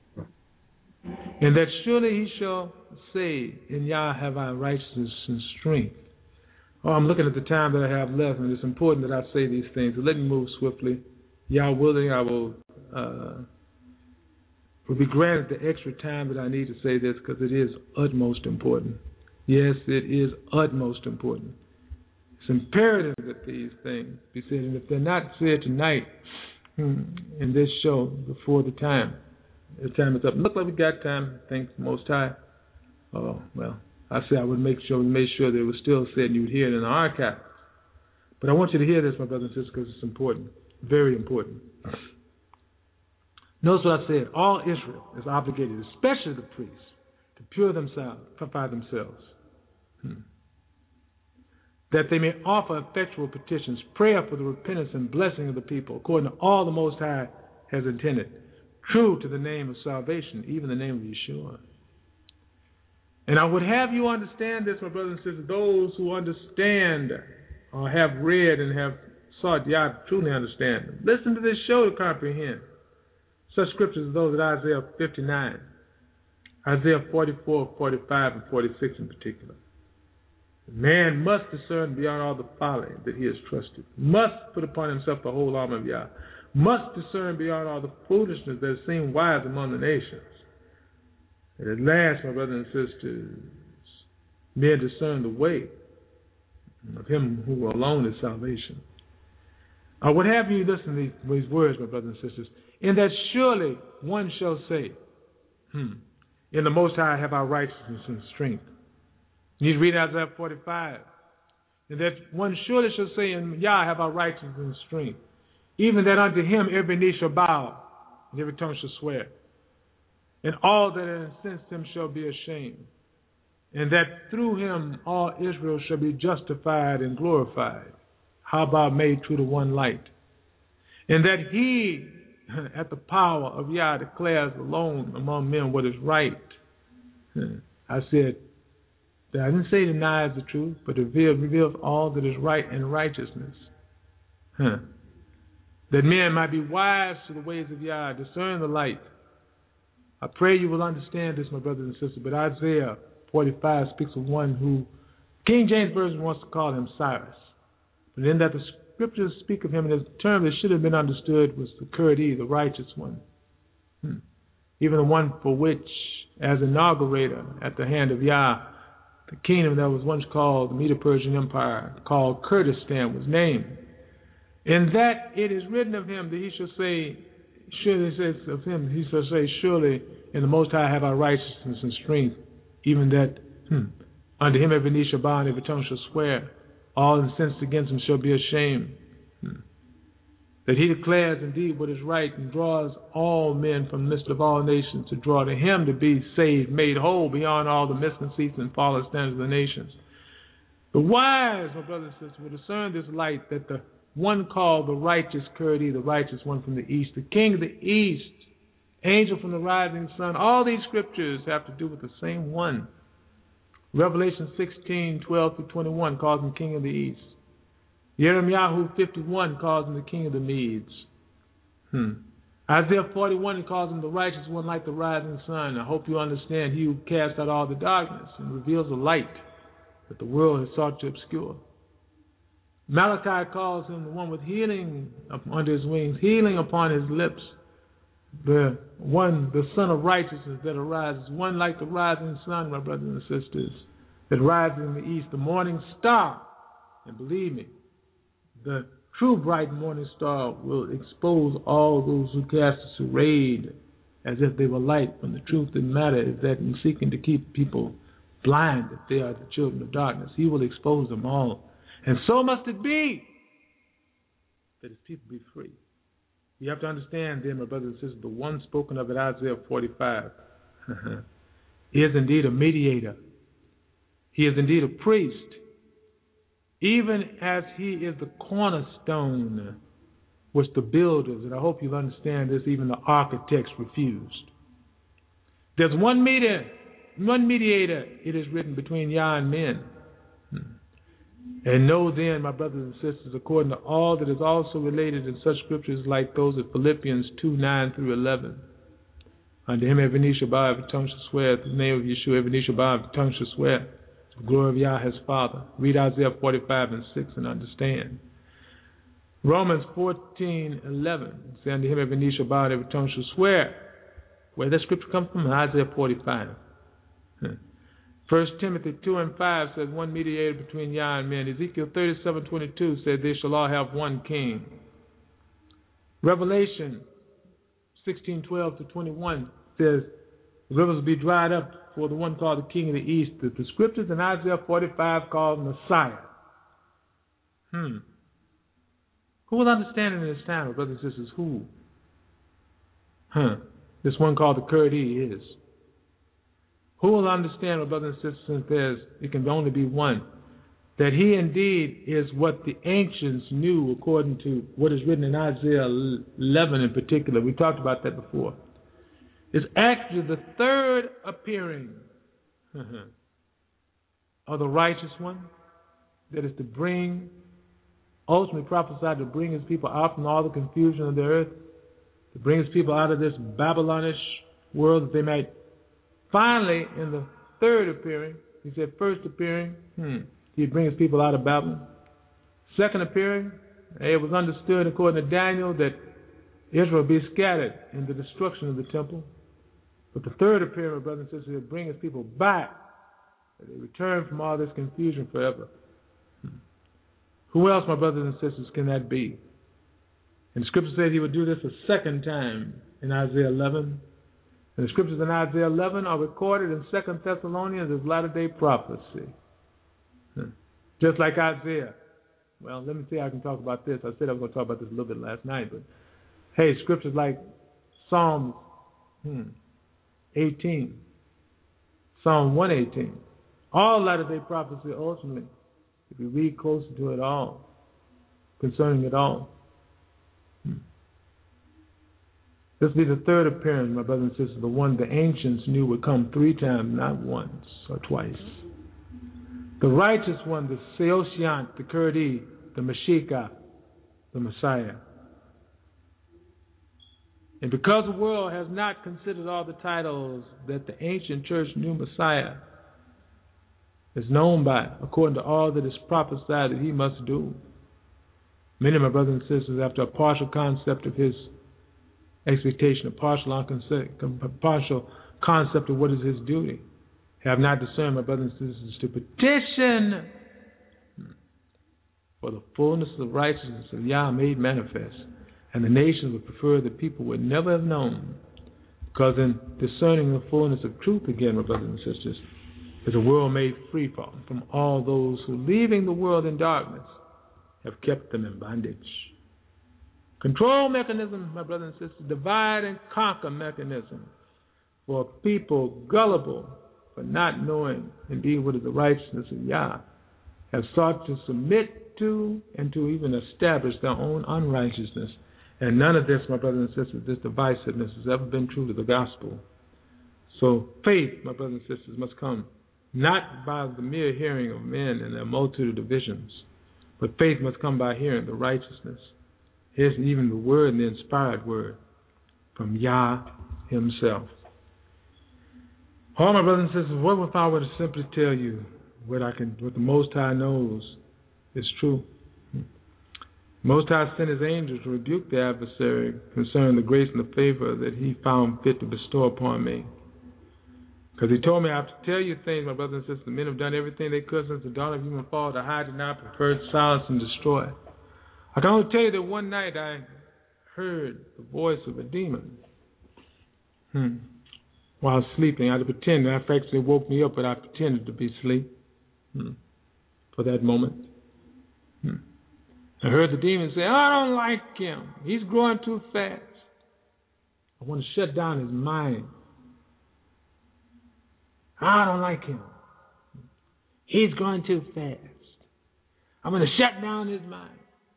And that surely he shall say, in Yah have I righteousness and strength. Oh, I'm looking at the time that I have left, and it's important that I say these things. So let me move swiftly. Yah willing, I will uh, will be granted the extra time that I need to say this, because it is utmost important. Yes, it is utmost important. It's imperative that these things be said, and if they're not said tonight hmm, in this show before the time, the time is up. Look like we got time. Thanks Most High. Oh well, I say I would make sure we made sure that it was still said and you would hear it in the archive. But I want you to hear this, my brothers and sisters, because it's important, very important. Notice what I said. All Israel is obligated, especially the priests, to pure themselves, purify themselves, hmm. that they may offer effectual petitions, prayer for the repentance and blessing of the people, according to all the Most High has intended, true to the name of salvation, even the name of Yeshua. And I would have you understand this, my brothers and sisters, those who understand or have read and have sought Yah to truly understand them. Listen to this show to comprehend such scriptures as those at Isaiah fifty-nine, Isaiah forty-four, forty-five, and forty-six in particular. Man must discern beyond all the folly that he has trusted, must put upon himself the whole armor of Yah, must discern beyond all the foolishness that has seemed wise among the nations. And at last, my brothers and sisters, men discern the way of him who alone is salvation. I would have you listen to these, these words, my brothers and sisters, in that surely one shall say, hmm, in the Most High have our righteousness and strength. You need to read Isaiah forty-five. And that one surely shall say, in Yah have our righteousness and strength, even that unto him every knee shall bow, and every tongue shall swear. And all that have incensed him shall be ashamed, and that through him all Israel shall be justified and glorified. How about made true to one light? And that he, at the power of Yah, declares alone among men what is right. I said, that I didn't say denies the truth, but reveals, reveals all that is right and righteousness. Huh. That men might be wise to the ways of Yah, discern the light. I pray you will understand this, my brothers and sisters, but Isaiah forty-five speaks of one who King James Version wants to call him Cyrus. But in that the scriptures speak of him in a term that should have been understood was the Kurdi, the righteous one. Hmm. Even the one for which, as inaugurator at the hand of Yah, the kingdom that was once called the Medo-Persian Empire, called Kurdistan, was named. In that it is written of him that he shall say, surely says of him, he shall say, surely in the Most High have our righteousness and strength, even that hmm, unto him every knee shall bow and every tongue shall swear. All incensed against him shall be ashamed. Hmm. that he declares indeed what is right and draws all men from the midst of all nations to draw to him to be saved, made whole beyond all the misconceits and fallen standards of the nations. The wise, my brothers and sisters, will discern this light, that the one called the righteous Kurdi, the righteous one from the east, the king of the east, angel from the rising sun. All these scriptures have to do with the same one. Revelation sixteen, twelve through twenty-one calls him king of the east. Jeremiah fifty-one calls him the king of the Medes. Hmm. Isaiah forty-one calls him the righteous one like the rising sun. I hope you understand, he who casts out all the darkness and reveals the light that the world has sought to obscure. Malachi calls him the one with healing under his wings, healing upon his lips. The one, the son of righteousness that arises, one like the rising sun, my brothers and sisters, that rises in the east, the morning star. And believe me, the true bright morning star will expose all those who cast a charade as if they were light, when the truth of the matter is that in seeking to keep people blind, that they are the children of darkness, he will expose them all. And so must it be that his people be free. You have to understand then, my brothers and sisters, the one spoken of in Isaiah forty-five is indeed a mediator. He is indeed a priest, even as he is the cornerstone which the builders, and I hope you'll understand this, even the architects refused. There's one mediator, one mediator, it is written, between Yah and men. And know then, my brothers and sisters, according to all that is also related in such scriptures like those of Philippians two, nine through eleven. Unto him every knee shall bow, every tongue shall swear, at the name of Yeshua every knee shall bow, every tongue shall swear, to the glory of Yah his Father. Read Isaiah forty-five and six and understand. Romans fourteen, eleven. Say unto him every knee shall bow, and every tongue shall swear. Where that scripture comes from? Isaiah forty-five. First Timothy two and five says one mediator between Yah and men. Ezekiel thirty-seven, twenty-two said they shall all have one king. Revelation sixteen, twelve to twenty-one says the rivers will be dried up for the one called the king of the east. The, the scriptures in Isaiah forty-five called Messiah. Hmm. Who will understand in this time, brothers and sisters, who? Huh. This one called the Kurdi is. Who will understand, my brothers and sisters, since there's, it can only be one, that he indeed is what the ancients knew according to what is written in Isaiah eleven in particular. We talked about that before. It's actually the third appearing of the righteous one, that is to bring, ultimately prophesied to bring his people out from all the confusion of the earth, to bring his people out of this Babylonish world, that they might finally, in the third appearing, he said first appearing, hmm, he'd bring his people out of Babylon. Second appearing, it was understood according to Daniel that Israel would be scattered in the destruction of the temple. But the third appearing, my brothers and sisters, he'd bring his people back, that they return from all this confusion forever. Hmm. Who else, my brothers and sisters, can that be? And the scripture says he would do this a second time in Isaiah eleven. And the scriptures in Isaiah eleven are recorded in Second Thessalonians as latter-day prophecy. Hmm. Just like Isaiah. Well, let me see how I can talk about this. I said I was going to talk about this a little bit last night, but hey, scriptures like Psalm hmm, eighteen, Psalm one eighteen, all latter-day prophecy ultimately, if you read closer to it all, concerning it all. Hmm. This will be the third appearance, my brothers and sisters, the one the ancients knew would come three times, not once or twice. The righteous one, the Seoshiant, the Kurdi, the Mashiach, the Messiah. And because the world has not considered all the titles that the ancient church knew Messiah is known by, according to all that is prophesied that he must do, many of my brothers and sisters, after a partial concept of his expectation, a partial, a partial concept of what is his duty, have not discerned, my brothers and sisters, to petition for the fullness of righteousness of Yah made manifest. And the nations would prefer that people would never have known, because in discerning the fullness of truth again, my brothers and sisters, is a world made free from, from all those who, leaving the world in darkness, have kept them in bondage. Control mechanism, my brothers and sisters, divide and conquer mechanism for people gullible for not knowing indeed what is the righteousness of Yah, have sought to submit to and to even establish their own unrighteousness. And none of this, my brothers and sisters, this divisiveness has ever been true to the gospel. So faith, my brothers and sisters, must come not by the mere hearing of men and their multitude of divisions, but faith must come by hearing the righteousness. Here's even the word and the inspired word from Yah himself. All my brothers and sisters, what if I were to simply tell you what I can, what the Most High knows is true? Most High sent his angels to rebuke the adversary concerning the grace and the favor that he found fit to bestow upon me. Because he told me, I have to tell you things, my brothers and sisters, the men have done everything they could since the dawn of human fall to hide and not preferred silence and destroy. I can only tell you that one night I heard the voice of a demon hmm. while sleeping. I had to pretend. In fact, they woke me up, but I pretended to be asleep hmm. for that moment. Hmm. I heard the demon say, I don't like him. He's growing too fast. I want to shut down his mind. I don't like him. He's growing too fast. I'm going to shut down his mind.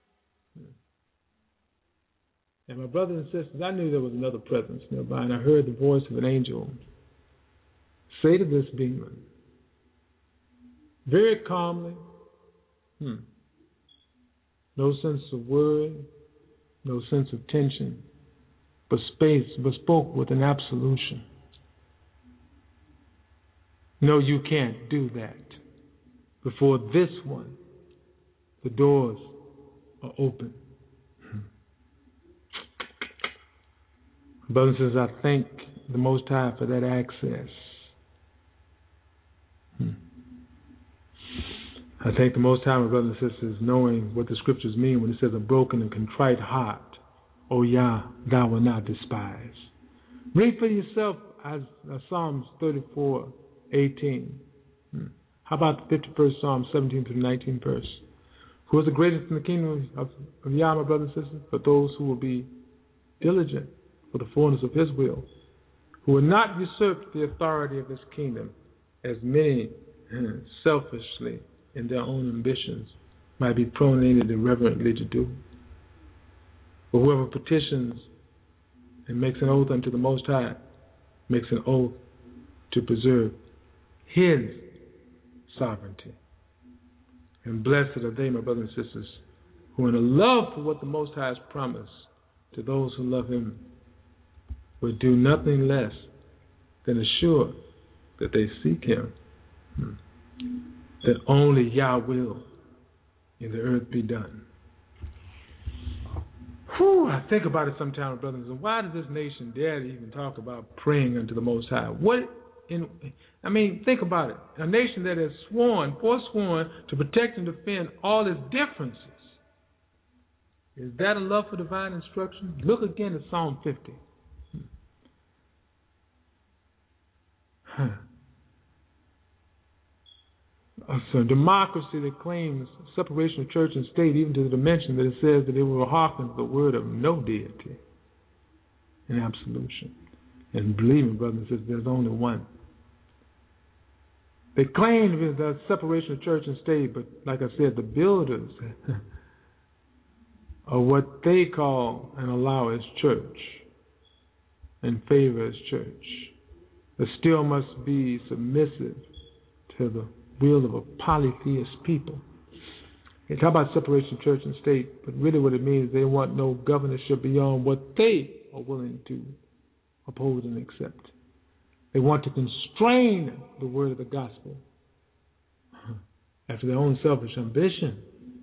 And my brothers and sisters, I knew there was another presence nearby, and I heard the voice of an angel say to this demon, very calmly, hmm, no sense of worry, no sense of tension, but space, but spoke with an absolution. No, you can't do that. Before this one, the doors are open. Brothers and sisters, I thank the Most High for that access. Hmm. I thank the Most High, my brothers and sisters, knowing what the scriptures mean when it says a broken and contrite heart, O Yah, thou wilt not despise. Read for yourself as, as Psalms thirty-four, eighteen. Hmm. How about the fifty-first Psalm, seventeen through nineteenth verse? Who is the greatest in the kingdom of, of Yah, my brothers and sisters? But those who will be diligent for the fullness of his will, who will not usurp the authority of his kingdom, as many selfishly in their own ambitions might be pronated irreverently to do. But whoever petitions and makes an oath unto the Most High makes an oath to preserve his sovereignty. And blessed are they, my brothers and sisters, who in a love for what the Most High has promised to those who love him would do nothing less than assure that they seek him, hmm. that only Yah will in the earth be done. Whew, I think about it sometimes, brothers, and why does this nation dare to even talk about praying unto the Most High? What in, I mean, think about it. A nation that has sworn, forsworn to protect and defend all its differences. Is that a love for divine instruction? Look again at Psalm fifty. Huh. So democracy that claims separation of church and state, even to the dimension that it says that it will hearken to the word of no deity in absolution. And believe me, brothers and sisters, there's only one. They claim the separation of church and state, but like I said, the builders are what they call and allow as church and favor as church. But still must be submissive to the will of a polytheist people. They talk about separation of church and state, but really what it means is they want no governorship beyond what they are willing to oppose and accept. They want to constrain the word of the gospel after their own selfish ambition.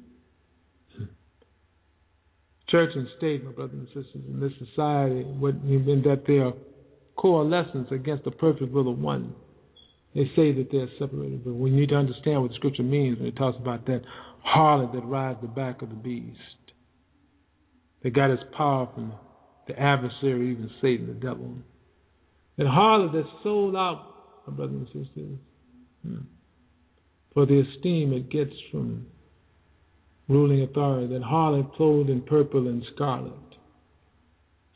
Church and state, my brothers and sisters, in this society, in that they are coalescence against the perfect will of one. They say that they're separated, but we need to understand what the scripture means when it talks about that harlot that rides the back of the beast. They got its power from the adversary, even Satan, the devil. That harlot that's sold out, my brothers and sisters, hmm, for the esteem it gets from ruling authority. That harlot clothed in purple and scarlet.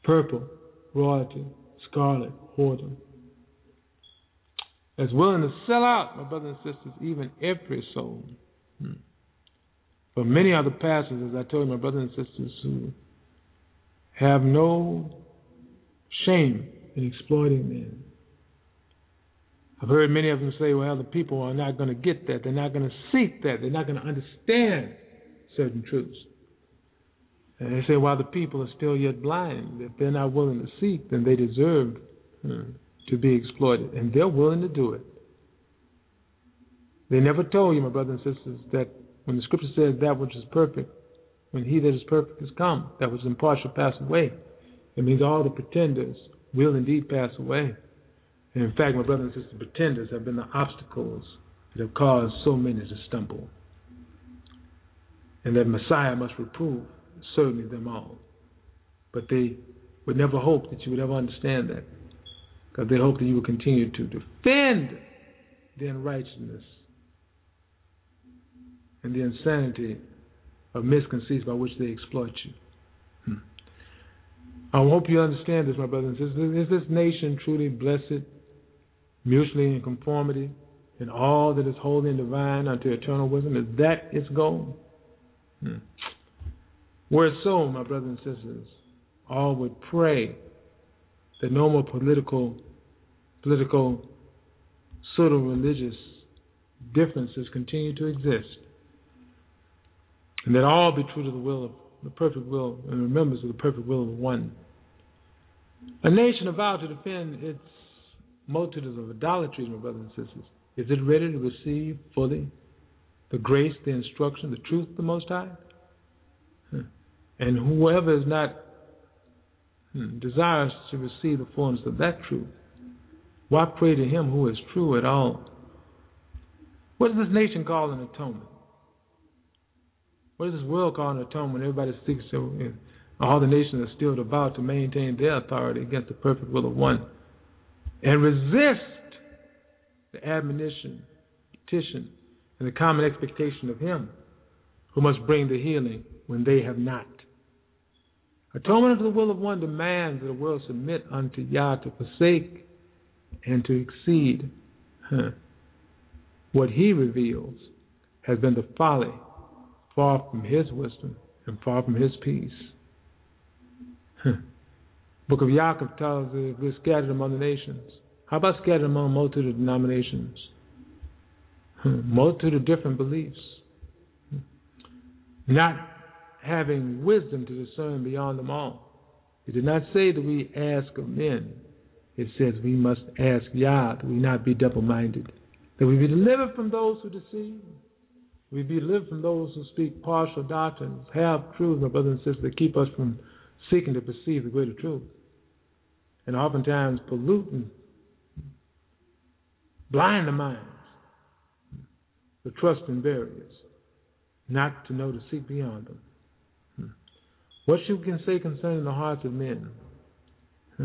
purple, royalty, scarlet, whoredom, that's willing to sell out, my brothers and sisters, even every soul. Hmm. But many are the pastors, as I told you, my brothers and sisters, who have no shame in exploiting men. I've heard many of them say, well, the people are not going to get that. They're not going to seek that. They're not going to understand certain truths. And they say, while the people are still yet blind, if they're not willing to seek, then they deserve hmm, to be exploited. And they're willing to do it. They never told you, my brothers and sisters, that when the scripture says that which is perfect, when he that is perfect is come, that which is impartial pass away. It means all the pretenders will indeed pass away. And in fact, my brothers and sisters, pretenders have been the obstacles that have caused so many to stumble. And that Messiah must reprove certainly them all. But they would never hope that you would ever understand that, because they hope that you would continue to defend the unrighteousness and the insanity of misconceits by which they exploit you. Hmm. I hope you understand this, my brothers and sisters. Is this nation truly blessed, mutually in conformity, in all that is holy and divine unto eternal wisdom? Is that its goal? Hmm. Were it so, my brothers and sisters, all would pray that no more political, political, sort of religious differences continue to exist, and that all be true to the will of the perfect will and members of the perfect will of the one. A nation about to defend its multitudes of idolatries, my brothers and sisters, is it ready to receive fully the grace, the instruction, the truth of the Most High? Hmm. And whoever is not hmm, desirous to receive the fullness of that truth, why pray to him who is true at all? What does this nation call an atonement? What does this world call an atonement when everybody seeks to, all the nations are still about to maintain their authority against the perfect will of one and resist the admonition, petition, and the common expectation of him who must bring the healing when they have not? Atonement of the will of one demands that the world submit unto Yah, to forsake and to exceed huh, what he reveals has been the folly, far from his wisdom and far from his peace. Huh. Book of Yaakov tells us that we're scattered among the nations. How about scattered among a multitude of denominations? Huh. Multitude of different beliefs. Huh. Not having wisdom to discern beyond them all. It did not say that we ask of men. It says we must ask Yah, that we not be double-minded, that we be delivered from those who deceive, we be delivered from those who speak partial doctrines, have truths, my brothers and sisters, that keep us from seeking to perceive the greater truth, and oftentimes pollute and blind the minds, the trust in barriers, not to know to seek beyond them. What you can say concerning the hearts of men? Hmm.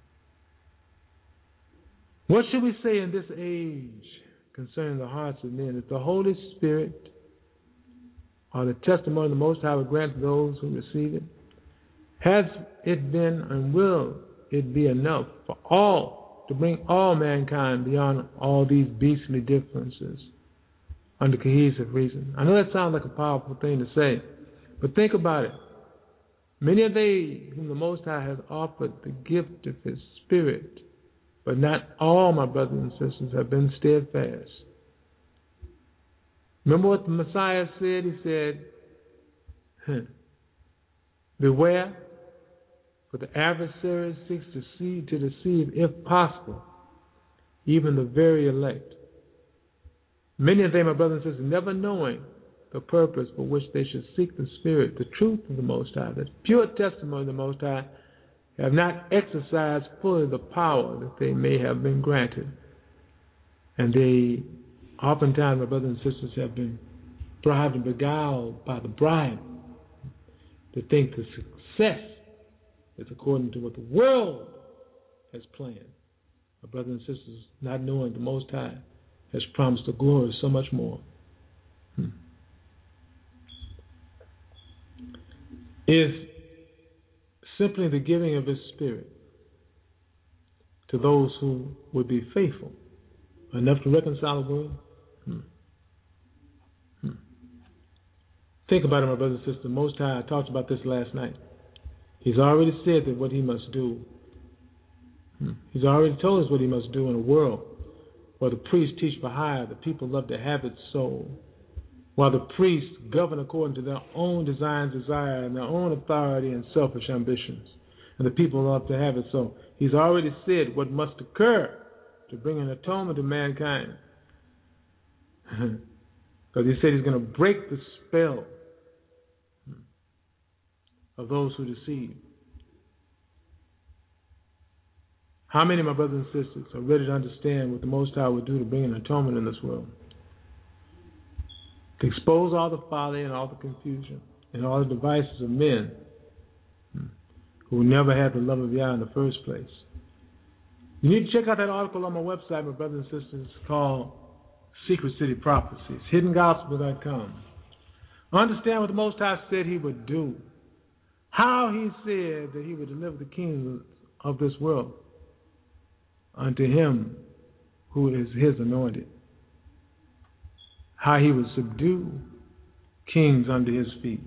What should we say in this age concerning the hearts of men? If the Holy Spirit or the testimony of the Most High will grant to those who receive it, has it been and will it be enough for all to bring all mankind beyond all these beastly differences under cohesive reason? I know that sounds like a powerful thing to say, but think about it. Many are they whom the Most High has offered the gift of his Spirit, but not all, my brothers and sisters, have been steadfast. Remember what the Messiah said? He said, beware, for the adversary seeks to see, to deceive, if possible, even the very elect. Many of them, my brothers and sisters, never knowing the purpose for which they should seek the Spirit, the truth of the Most High, the pure testimony of the Most High, have not exercised fully the power that they may have been granted. And they oftentimes, my brothers and sisters, have been bribed and beguiled by the bribe to think the success is according to what the world has planned. My brothers and sisters, not knowing the Most High has promised the glory so much more. Hmm. If simply the giving of His Spirit to those who would be faithful enough to reconcile the world. Hmm. Hmm. Think about it, my brothers and sisters. The Most High, I talked about this last night. He's already said that what He must do. Hmm. He's already told us what He must do in a world where the priests teach for hire, the people love to have it so. While the priests govern according to their own designs, desire, and their own authority and selfish ambitions, and the people love to have it so. He's already said what must occur to bring an atonement to mankind. Because He said He's going to break the spell of those who deceive. How many of my brothers and sisters are ready to understand what the Most High would do to bring an atonement in this world? To expose all the folly and all the confusion and all the devices of men who never had the love of Yah in the first place. You need to check out that article on my website, my brothers and sisters, called Secret City Prophecies, hidden gospel dot com. Understand what the Most High said He would do. How He said that He would deliver the kings of this world unto Him who is His anointed. How He would subdue kings under His feet.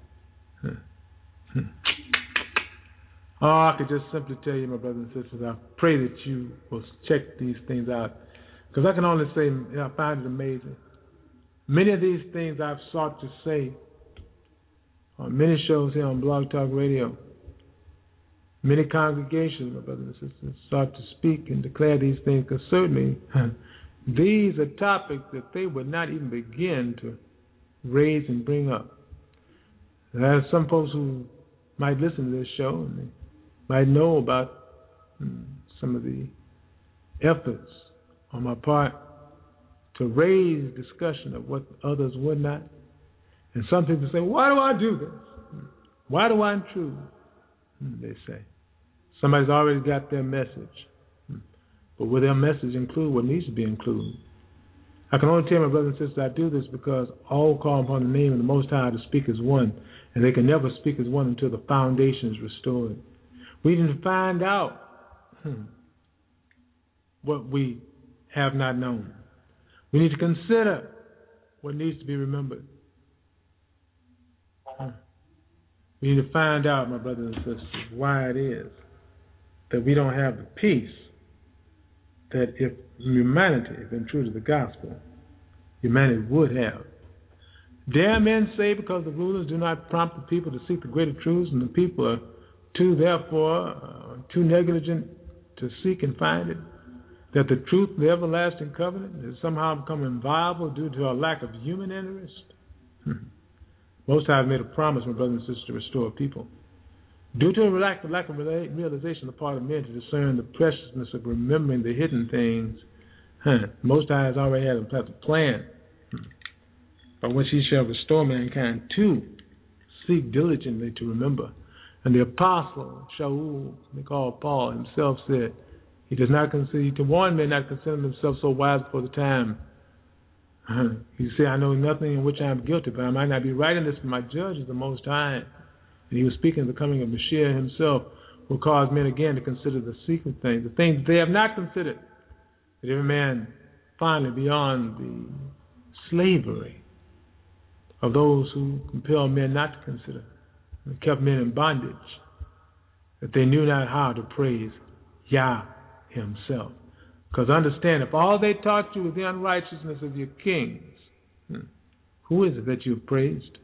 Oh, I could just simply tell you, my brothers and sisters, I pray that you will check these things out. Because I can only say, I find it amazing. Many of these things I've sought to say on many shows here on Blog Talk Radio. Many congregations, my brothers and sisters, sought to speak and declare these things, because certainly these are topics that they would not even begin to raise and bring up. There are some folks who might listen to this show and they might know about hmm, some of the efforts on my part to raise discussion of what others would not. And some people say, why do I do this? Why do I intrude? They say. Somebody's already got their message. But will their message include what needs to be included? I can only tell my brothers and sisters I do this because all call upon the name of the Most High to speak as one, and they can never speak as one until the foundation is restored. We need to find out hmm, what we have not known. We need to consider what needs to be remembered. Hmm. We need to find out, my brothers and sisters, why it is that we don't have the peace that if humanity had been true to the gospel, humanity would have. Dare men say because the rulers do not prompt the people to seek the greater truths, and the people are too, therefore, uh, too negligent to seek and find it, that the truth of the everlasting covenant has somehow become inviolable due to a lack of human interest? Most High have made a promise, my brothers and sisters, to restore people. Due to a lack, a lack of realization on the part of men to discern the preciousness of remembering the hidden things, huh, Most High has already had a plan by which He shall restore mankind to seek diligently to remember. And the apostle, Shaul, they call Paul, himself said, he does not consider, to warn men not to consider themselves so wise before the time. Uh, he said, I know nothing in which I am guilty, but I might not be right in this, but my judge is the Most High. And he was speaking of the coming of Mashiach himself, will cause men again to consider the secret things, the things they have not considered, that every man finally beyond the slavery of those who compel men not to consider, and kept men in bondage, that they knew not how to praise Yah himself. Because understand, if all they taught you was the unrighteousness of your kings, hmm, who is it that you've praised?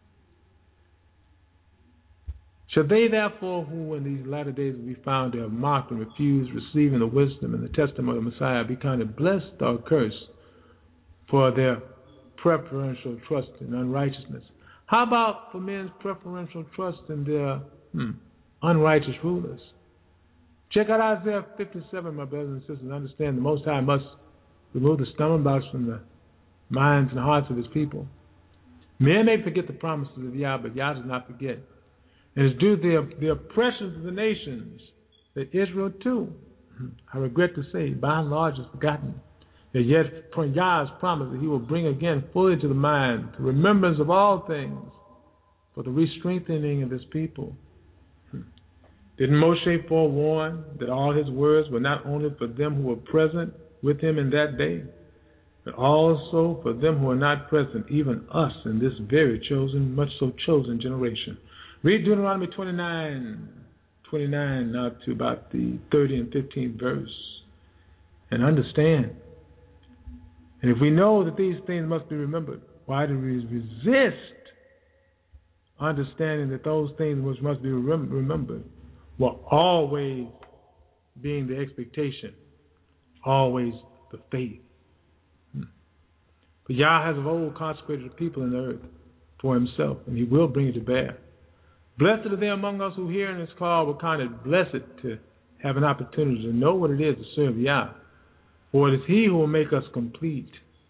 Shall they therefore, who in these latter days will be found to have mocked and refused receiving the wisdom and the testimony of the Messiah, be counted blessed or cursed for their preferential trust in unrighteousness? How about for men's preferential trust in their hmm, unrighteous rulers? Check out Isaiah fifty-seven, my brothers and sisters. Understand the Most High must remove the stumbling blocks from the minds and hearts of His people. Men may forget the promises of Yah, but Yah does not forget. And it's due to the, the oppressions of the nations that Israel too, I regret to say, by and large is forgotten. That yet Yah has promised that He will bring again fully to the mind the remembrance of all things for the re-strengthening of His people. Didn't Moshe forewarn that all his words were not only for them who were present with him in that day, but also for them who are not present, even us in this very chosen, much so chosen generation? Read Deuteronomy twenty-nine, twenty-nine now to about the thirty and fifteenth verse, and understand. And if we know that these things must be remembered, why do we resist understanding that those things which must be remem- remembered were always being the expectation, always the faith? Hmm. But Yah has of old consecrated the people in the earth for himself, and he will bring it to bear. Blessed are they among us who hear in this call were counted blessed to have an opportunity to know what it is to serve Yah. For it is he who will make us complete.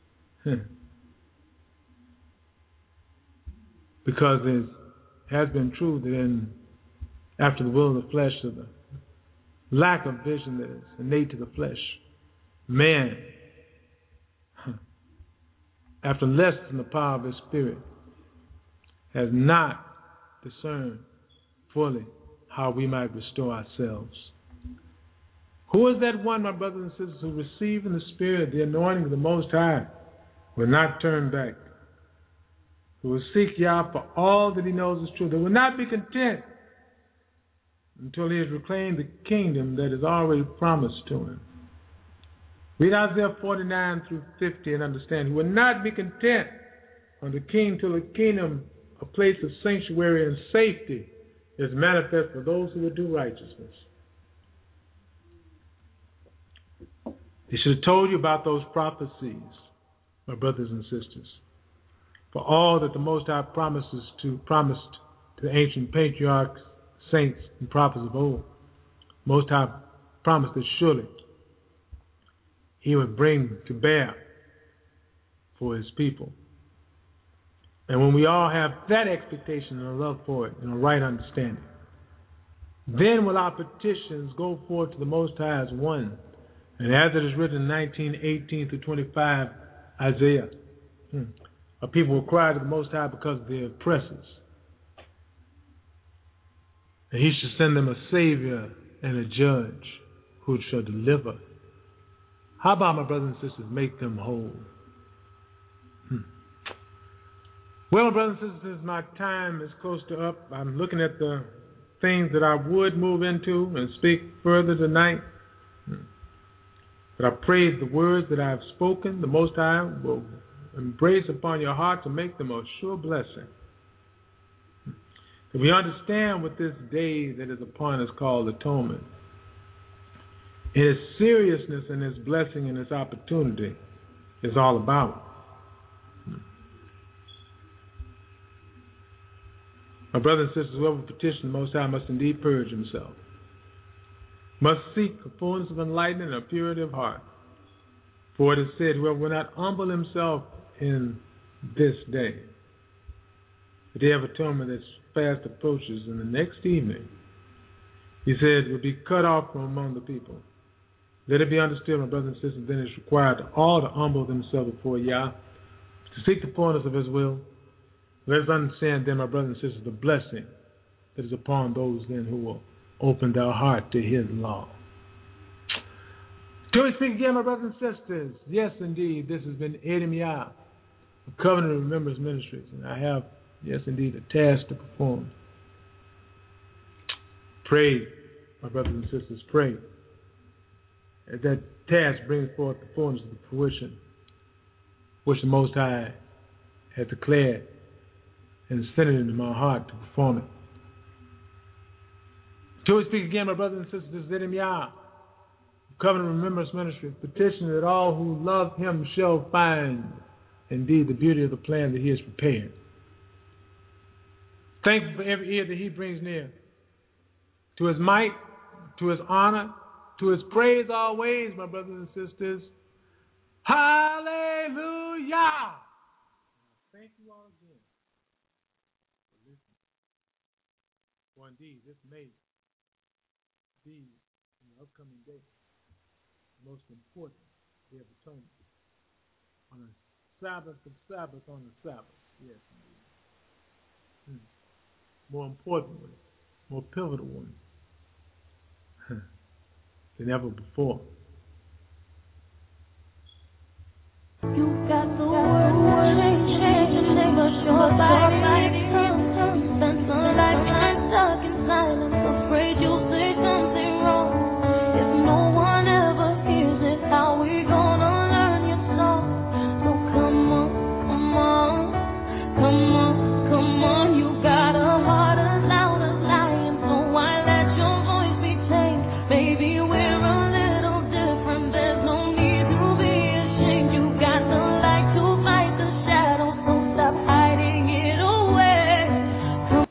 Because it has been true that in after the will of the flesh, of the lack of vision that is innate to the flesh, man, after less than the power of his spirit, has not discerned fully how we might restore ourselves. Who is that one, my brothers and sisters, who receive in the Spirit the anointing of the Most High, will not turn back, who will seek Yah for all that he knows is true, that will not be content until he has reclaimed the kingdom that is already promised to him? Read Isaiah forty-nine through fifty and understand. He will not be content on the king till the kingdom, a place of sanctuary and safety, is manifest for those who will do righteousness. He should have told you about those prophecies, my brothers and sisters. For all that the Most High promises to promised to the ancient patriarchs, saints, and prophets of old, Most High promised that surely he would bring to bear for his people. And when we all have that expectation and a love for it and a right understanding, then will our petitions go forth to the Most High as one. And as it is written in nineteen, eighteen through twenty-five, Isaiah, hmm, a people will cry to the Most High because of their oppressors. And he shall send them a Savior and a Judge who shall deliver. How about, my brothers and sisters, make them whole? Hmm. Well, my brothers and sisters, my time is close to up. I'm looking at the things that I would move into and speak further tonight. Hmm. But I pray the words that I have spoken, the Most High will embrace upon your heart to make them a sure blessing. That we understand what this day that is upon us called atonement, and its seriousness and its blessing and its opportunity is all about. My brothers and sisters, whoever petitions the Most High must indeed purge himself, must seek the fullness of enlightenment and a purity of heart. For it is said, whoever will not humble himself in this day, the day of atonement that fast approaches, in the next evening, he said, will be cut off from among the people. Let it be understood, my brothers and sisters, then it's required to all to humble themselves before Yah, to seek the fullness of his will. Let us understand then, my brothers and sisters, the blessing that is upon those then who will open their heart to his law. Till we speak again, my brothers and sisters, yes, indeed, this has been Edom Yah, the Covenant of Remembrance Ministries, and I have, yes, indeed, a task to perform. Pray, my brothers and sisters, pray. As that task brings forth the fullness of the fruition which the Most High has declared and sent it into my heart to perform it. Till we speak again, my brothers and sisters, this is Edom Yah, Covenant of Remembrance Ministry, petition that all who love him shall find indeed the beauty of the plan that he has prepared. Thankful for every ear that he brings near. To his might, to his honor, to his praise always, my brothers and sisters. Hallelujah! Thank you all again for listening. For indeed, this may be in the upcoming day the most important day of atonement. On a Sabbath of Sabbath on the Sabbath. Yes, indeed. Hmm. More important one, more pivotal one. than ever before.
You got the words to change, change, but your body comes. Spent some lifetime stuck in silence, afraid you'll say something wrong. If no one ever hears it, how we gonna learn your song? So come on, come on, come on, come on. You got a heart as loud as lion, so why let your voice be tamed? Maybe we're a little different, there's no need to be ashamed. You got the light to fight the shadows, so stop hiding it away. Come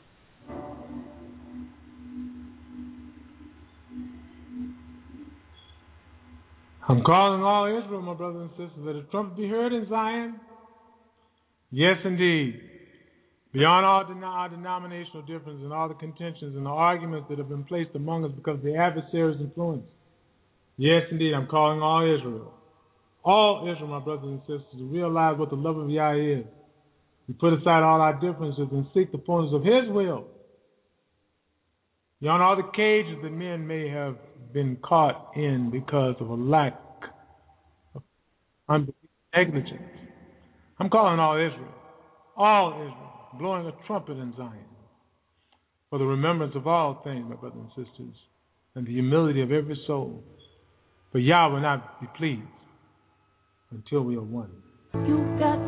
I'm calling all Israel, my brothers and sisters. Let the trumpet be heard in Zion. Yes, indeed. Beyond all den- our denominational differences and all the contentions and the arguments that have been placed among us because of the adversary's influence. Yes, indeed, I'm calling all Israel. All Israel, my brothers and sisters, to realize what the love of Yah is. We put aside all our differences and seek the fullness of His will. Beyond all the cages that men may have been caught in because of a lack of unbelief, negligence. I'm calling all Israel, all Israel, blowing a trumpet in Zion for the remembrance of all things, my brothers and sisters, and the humility of every soul. For Yah will not be pleased until we are one.
You got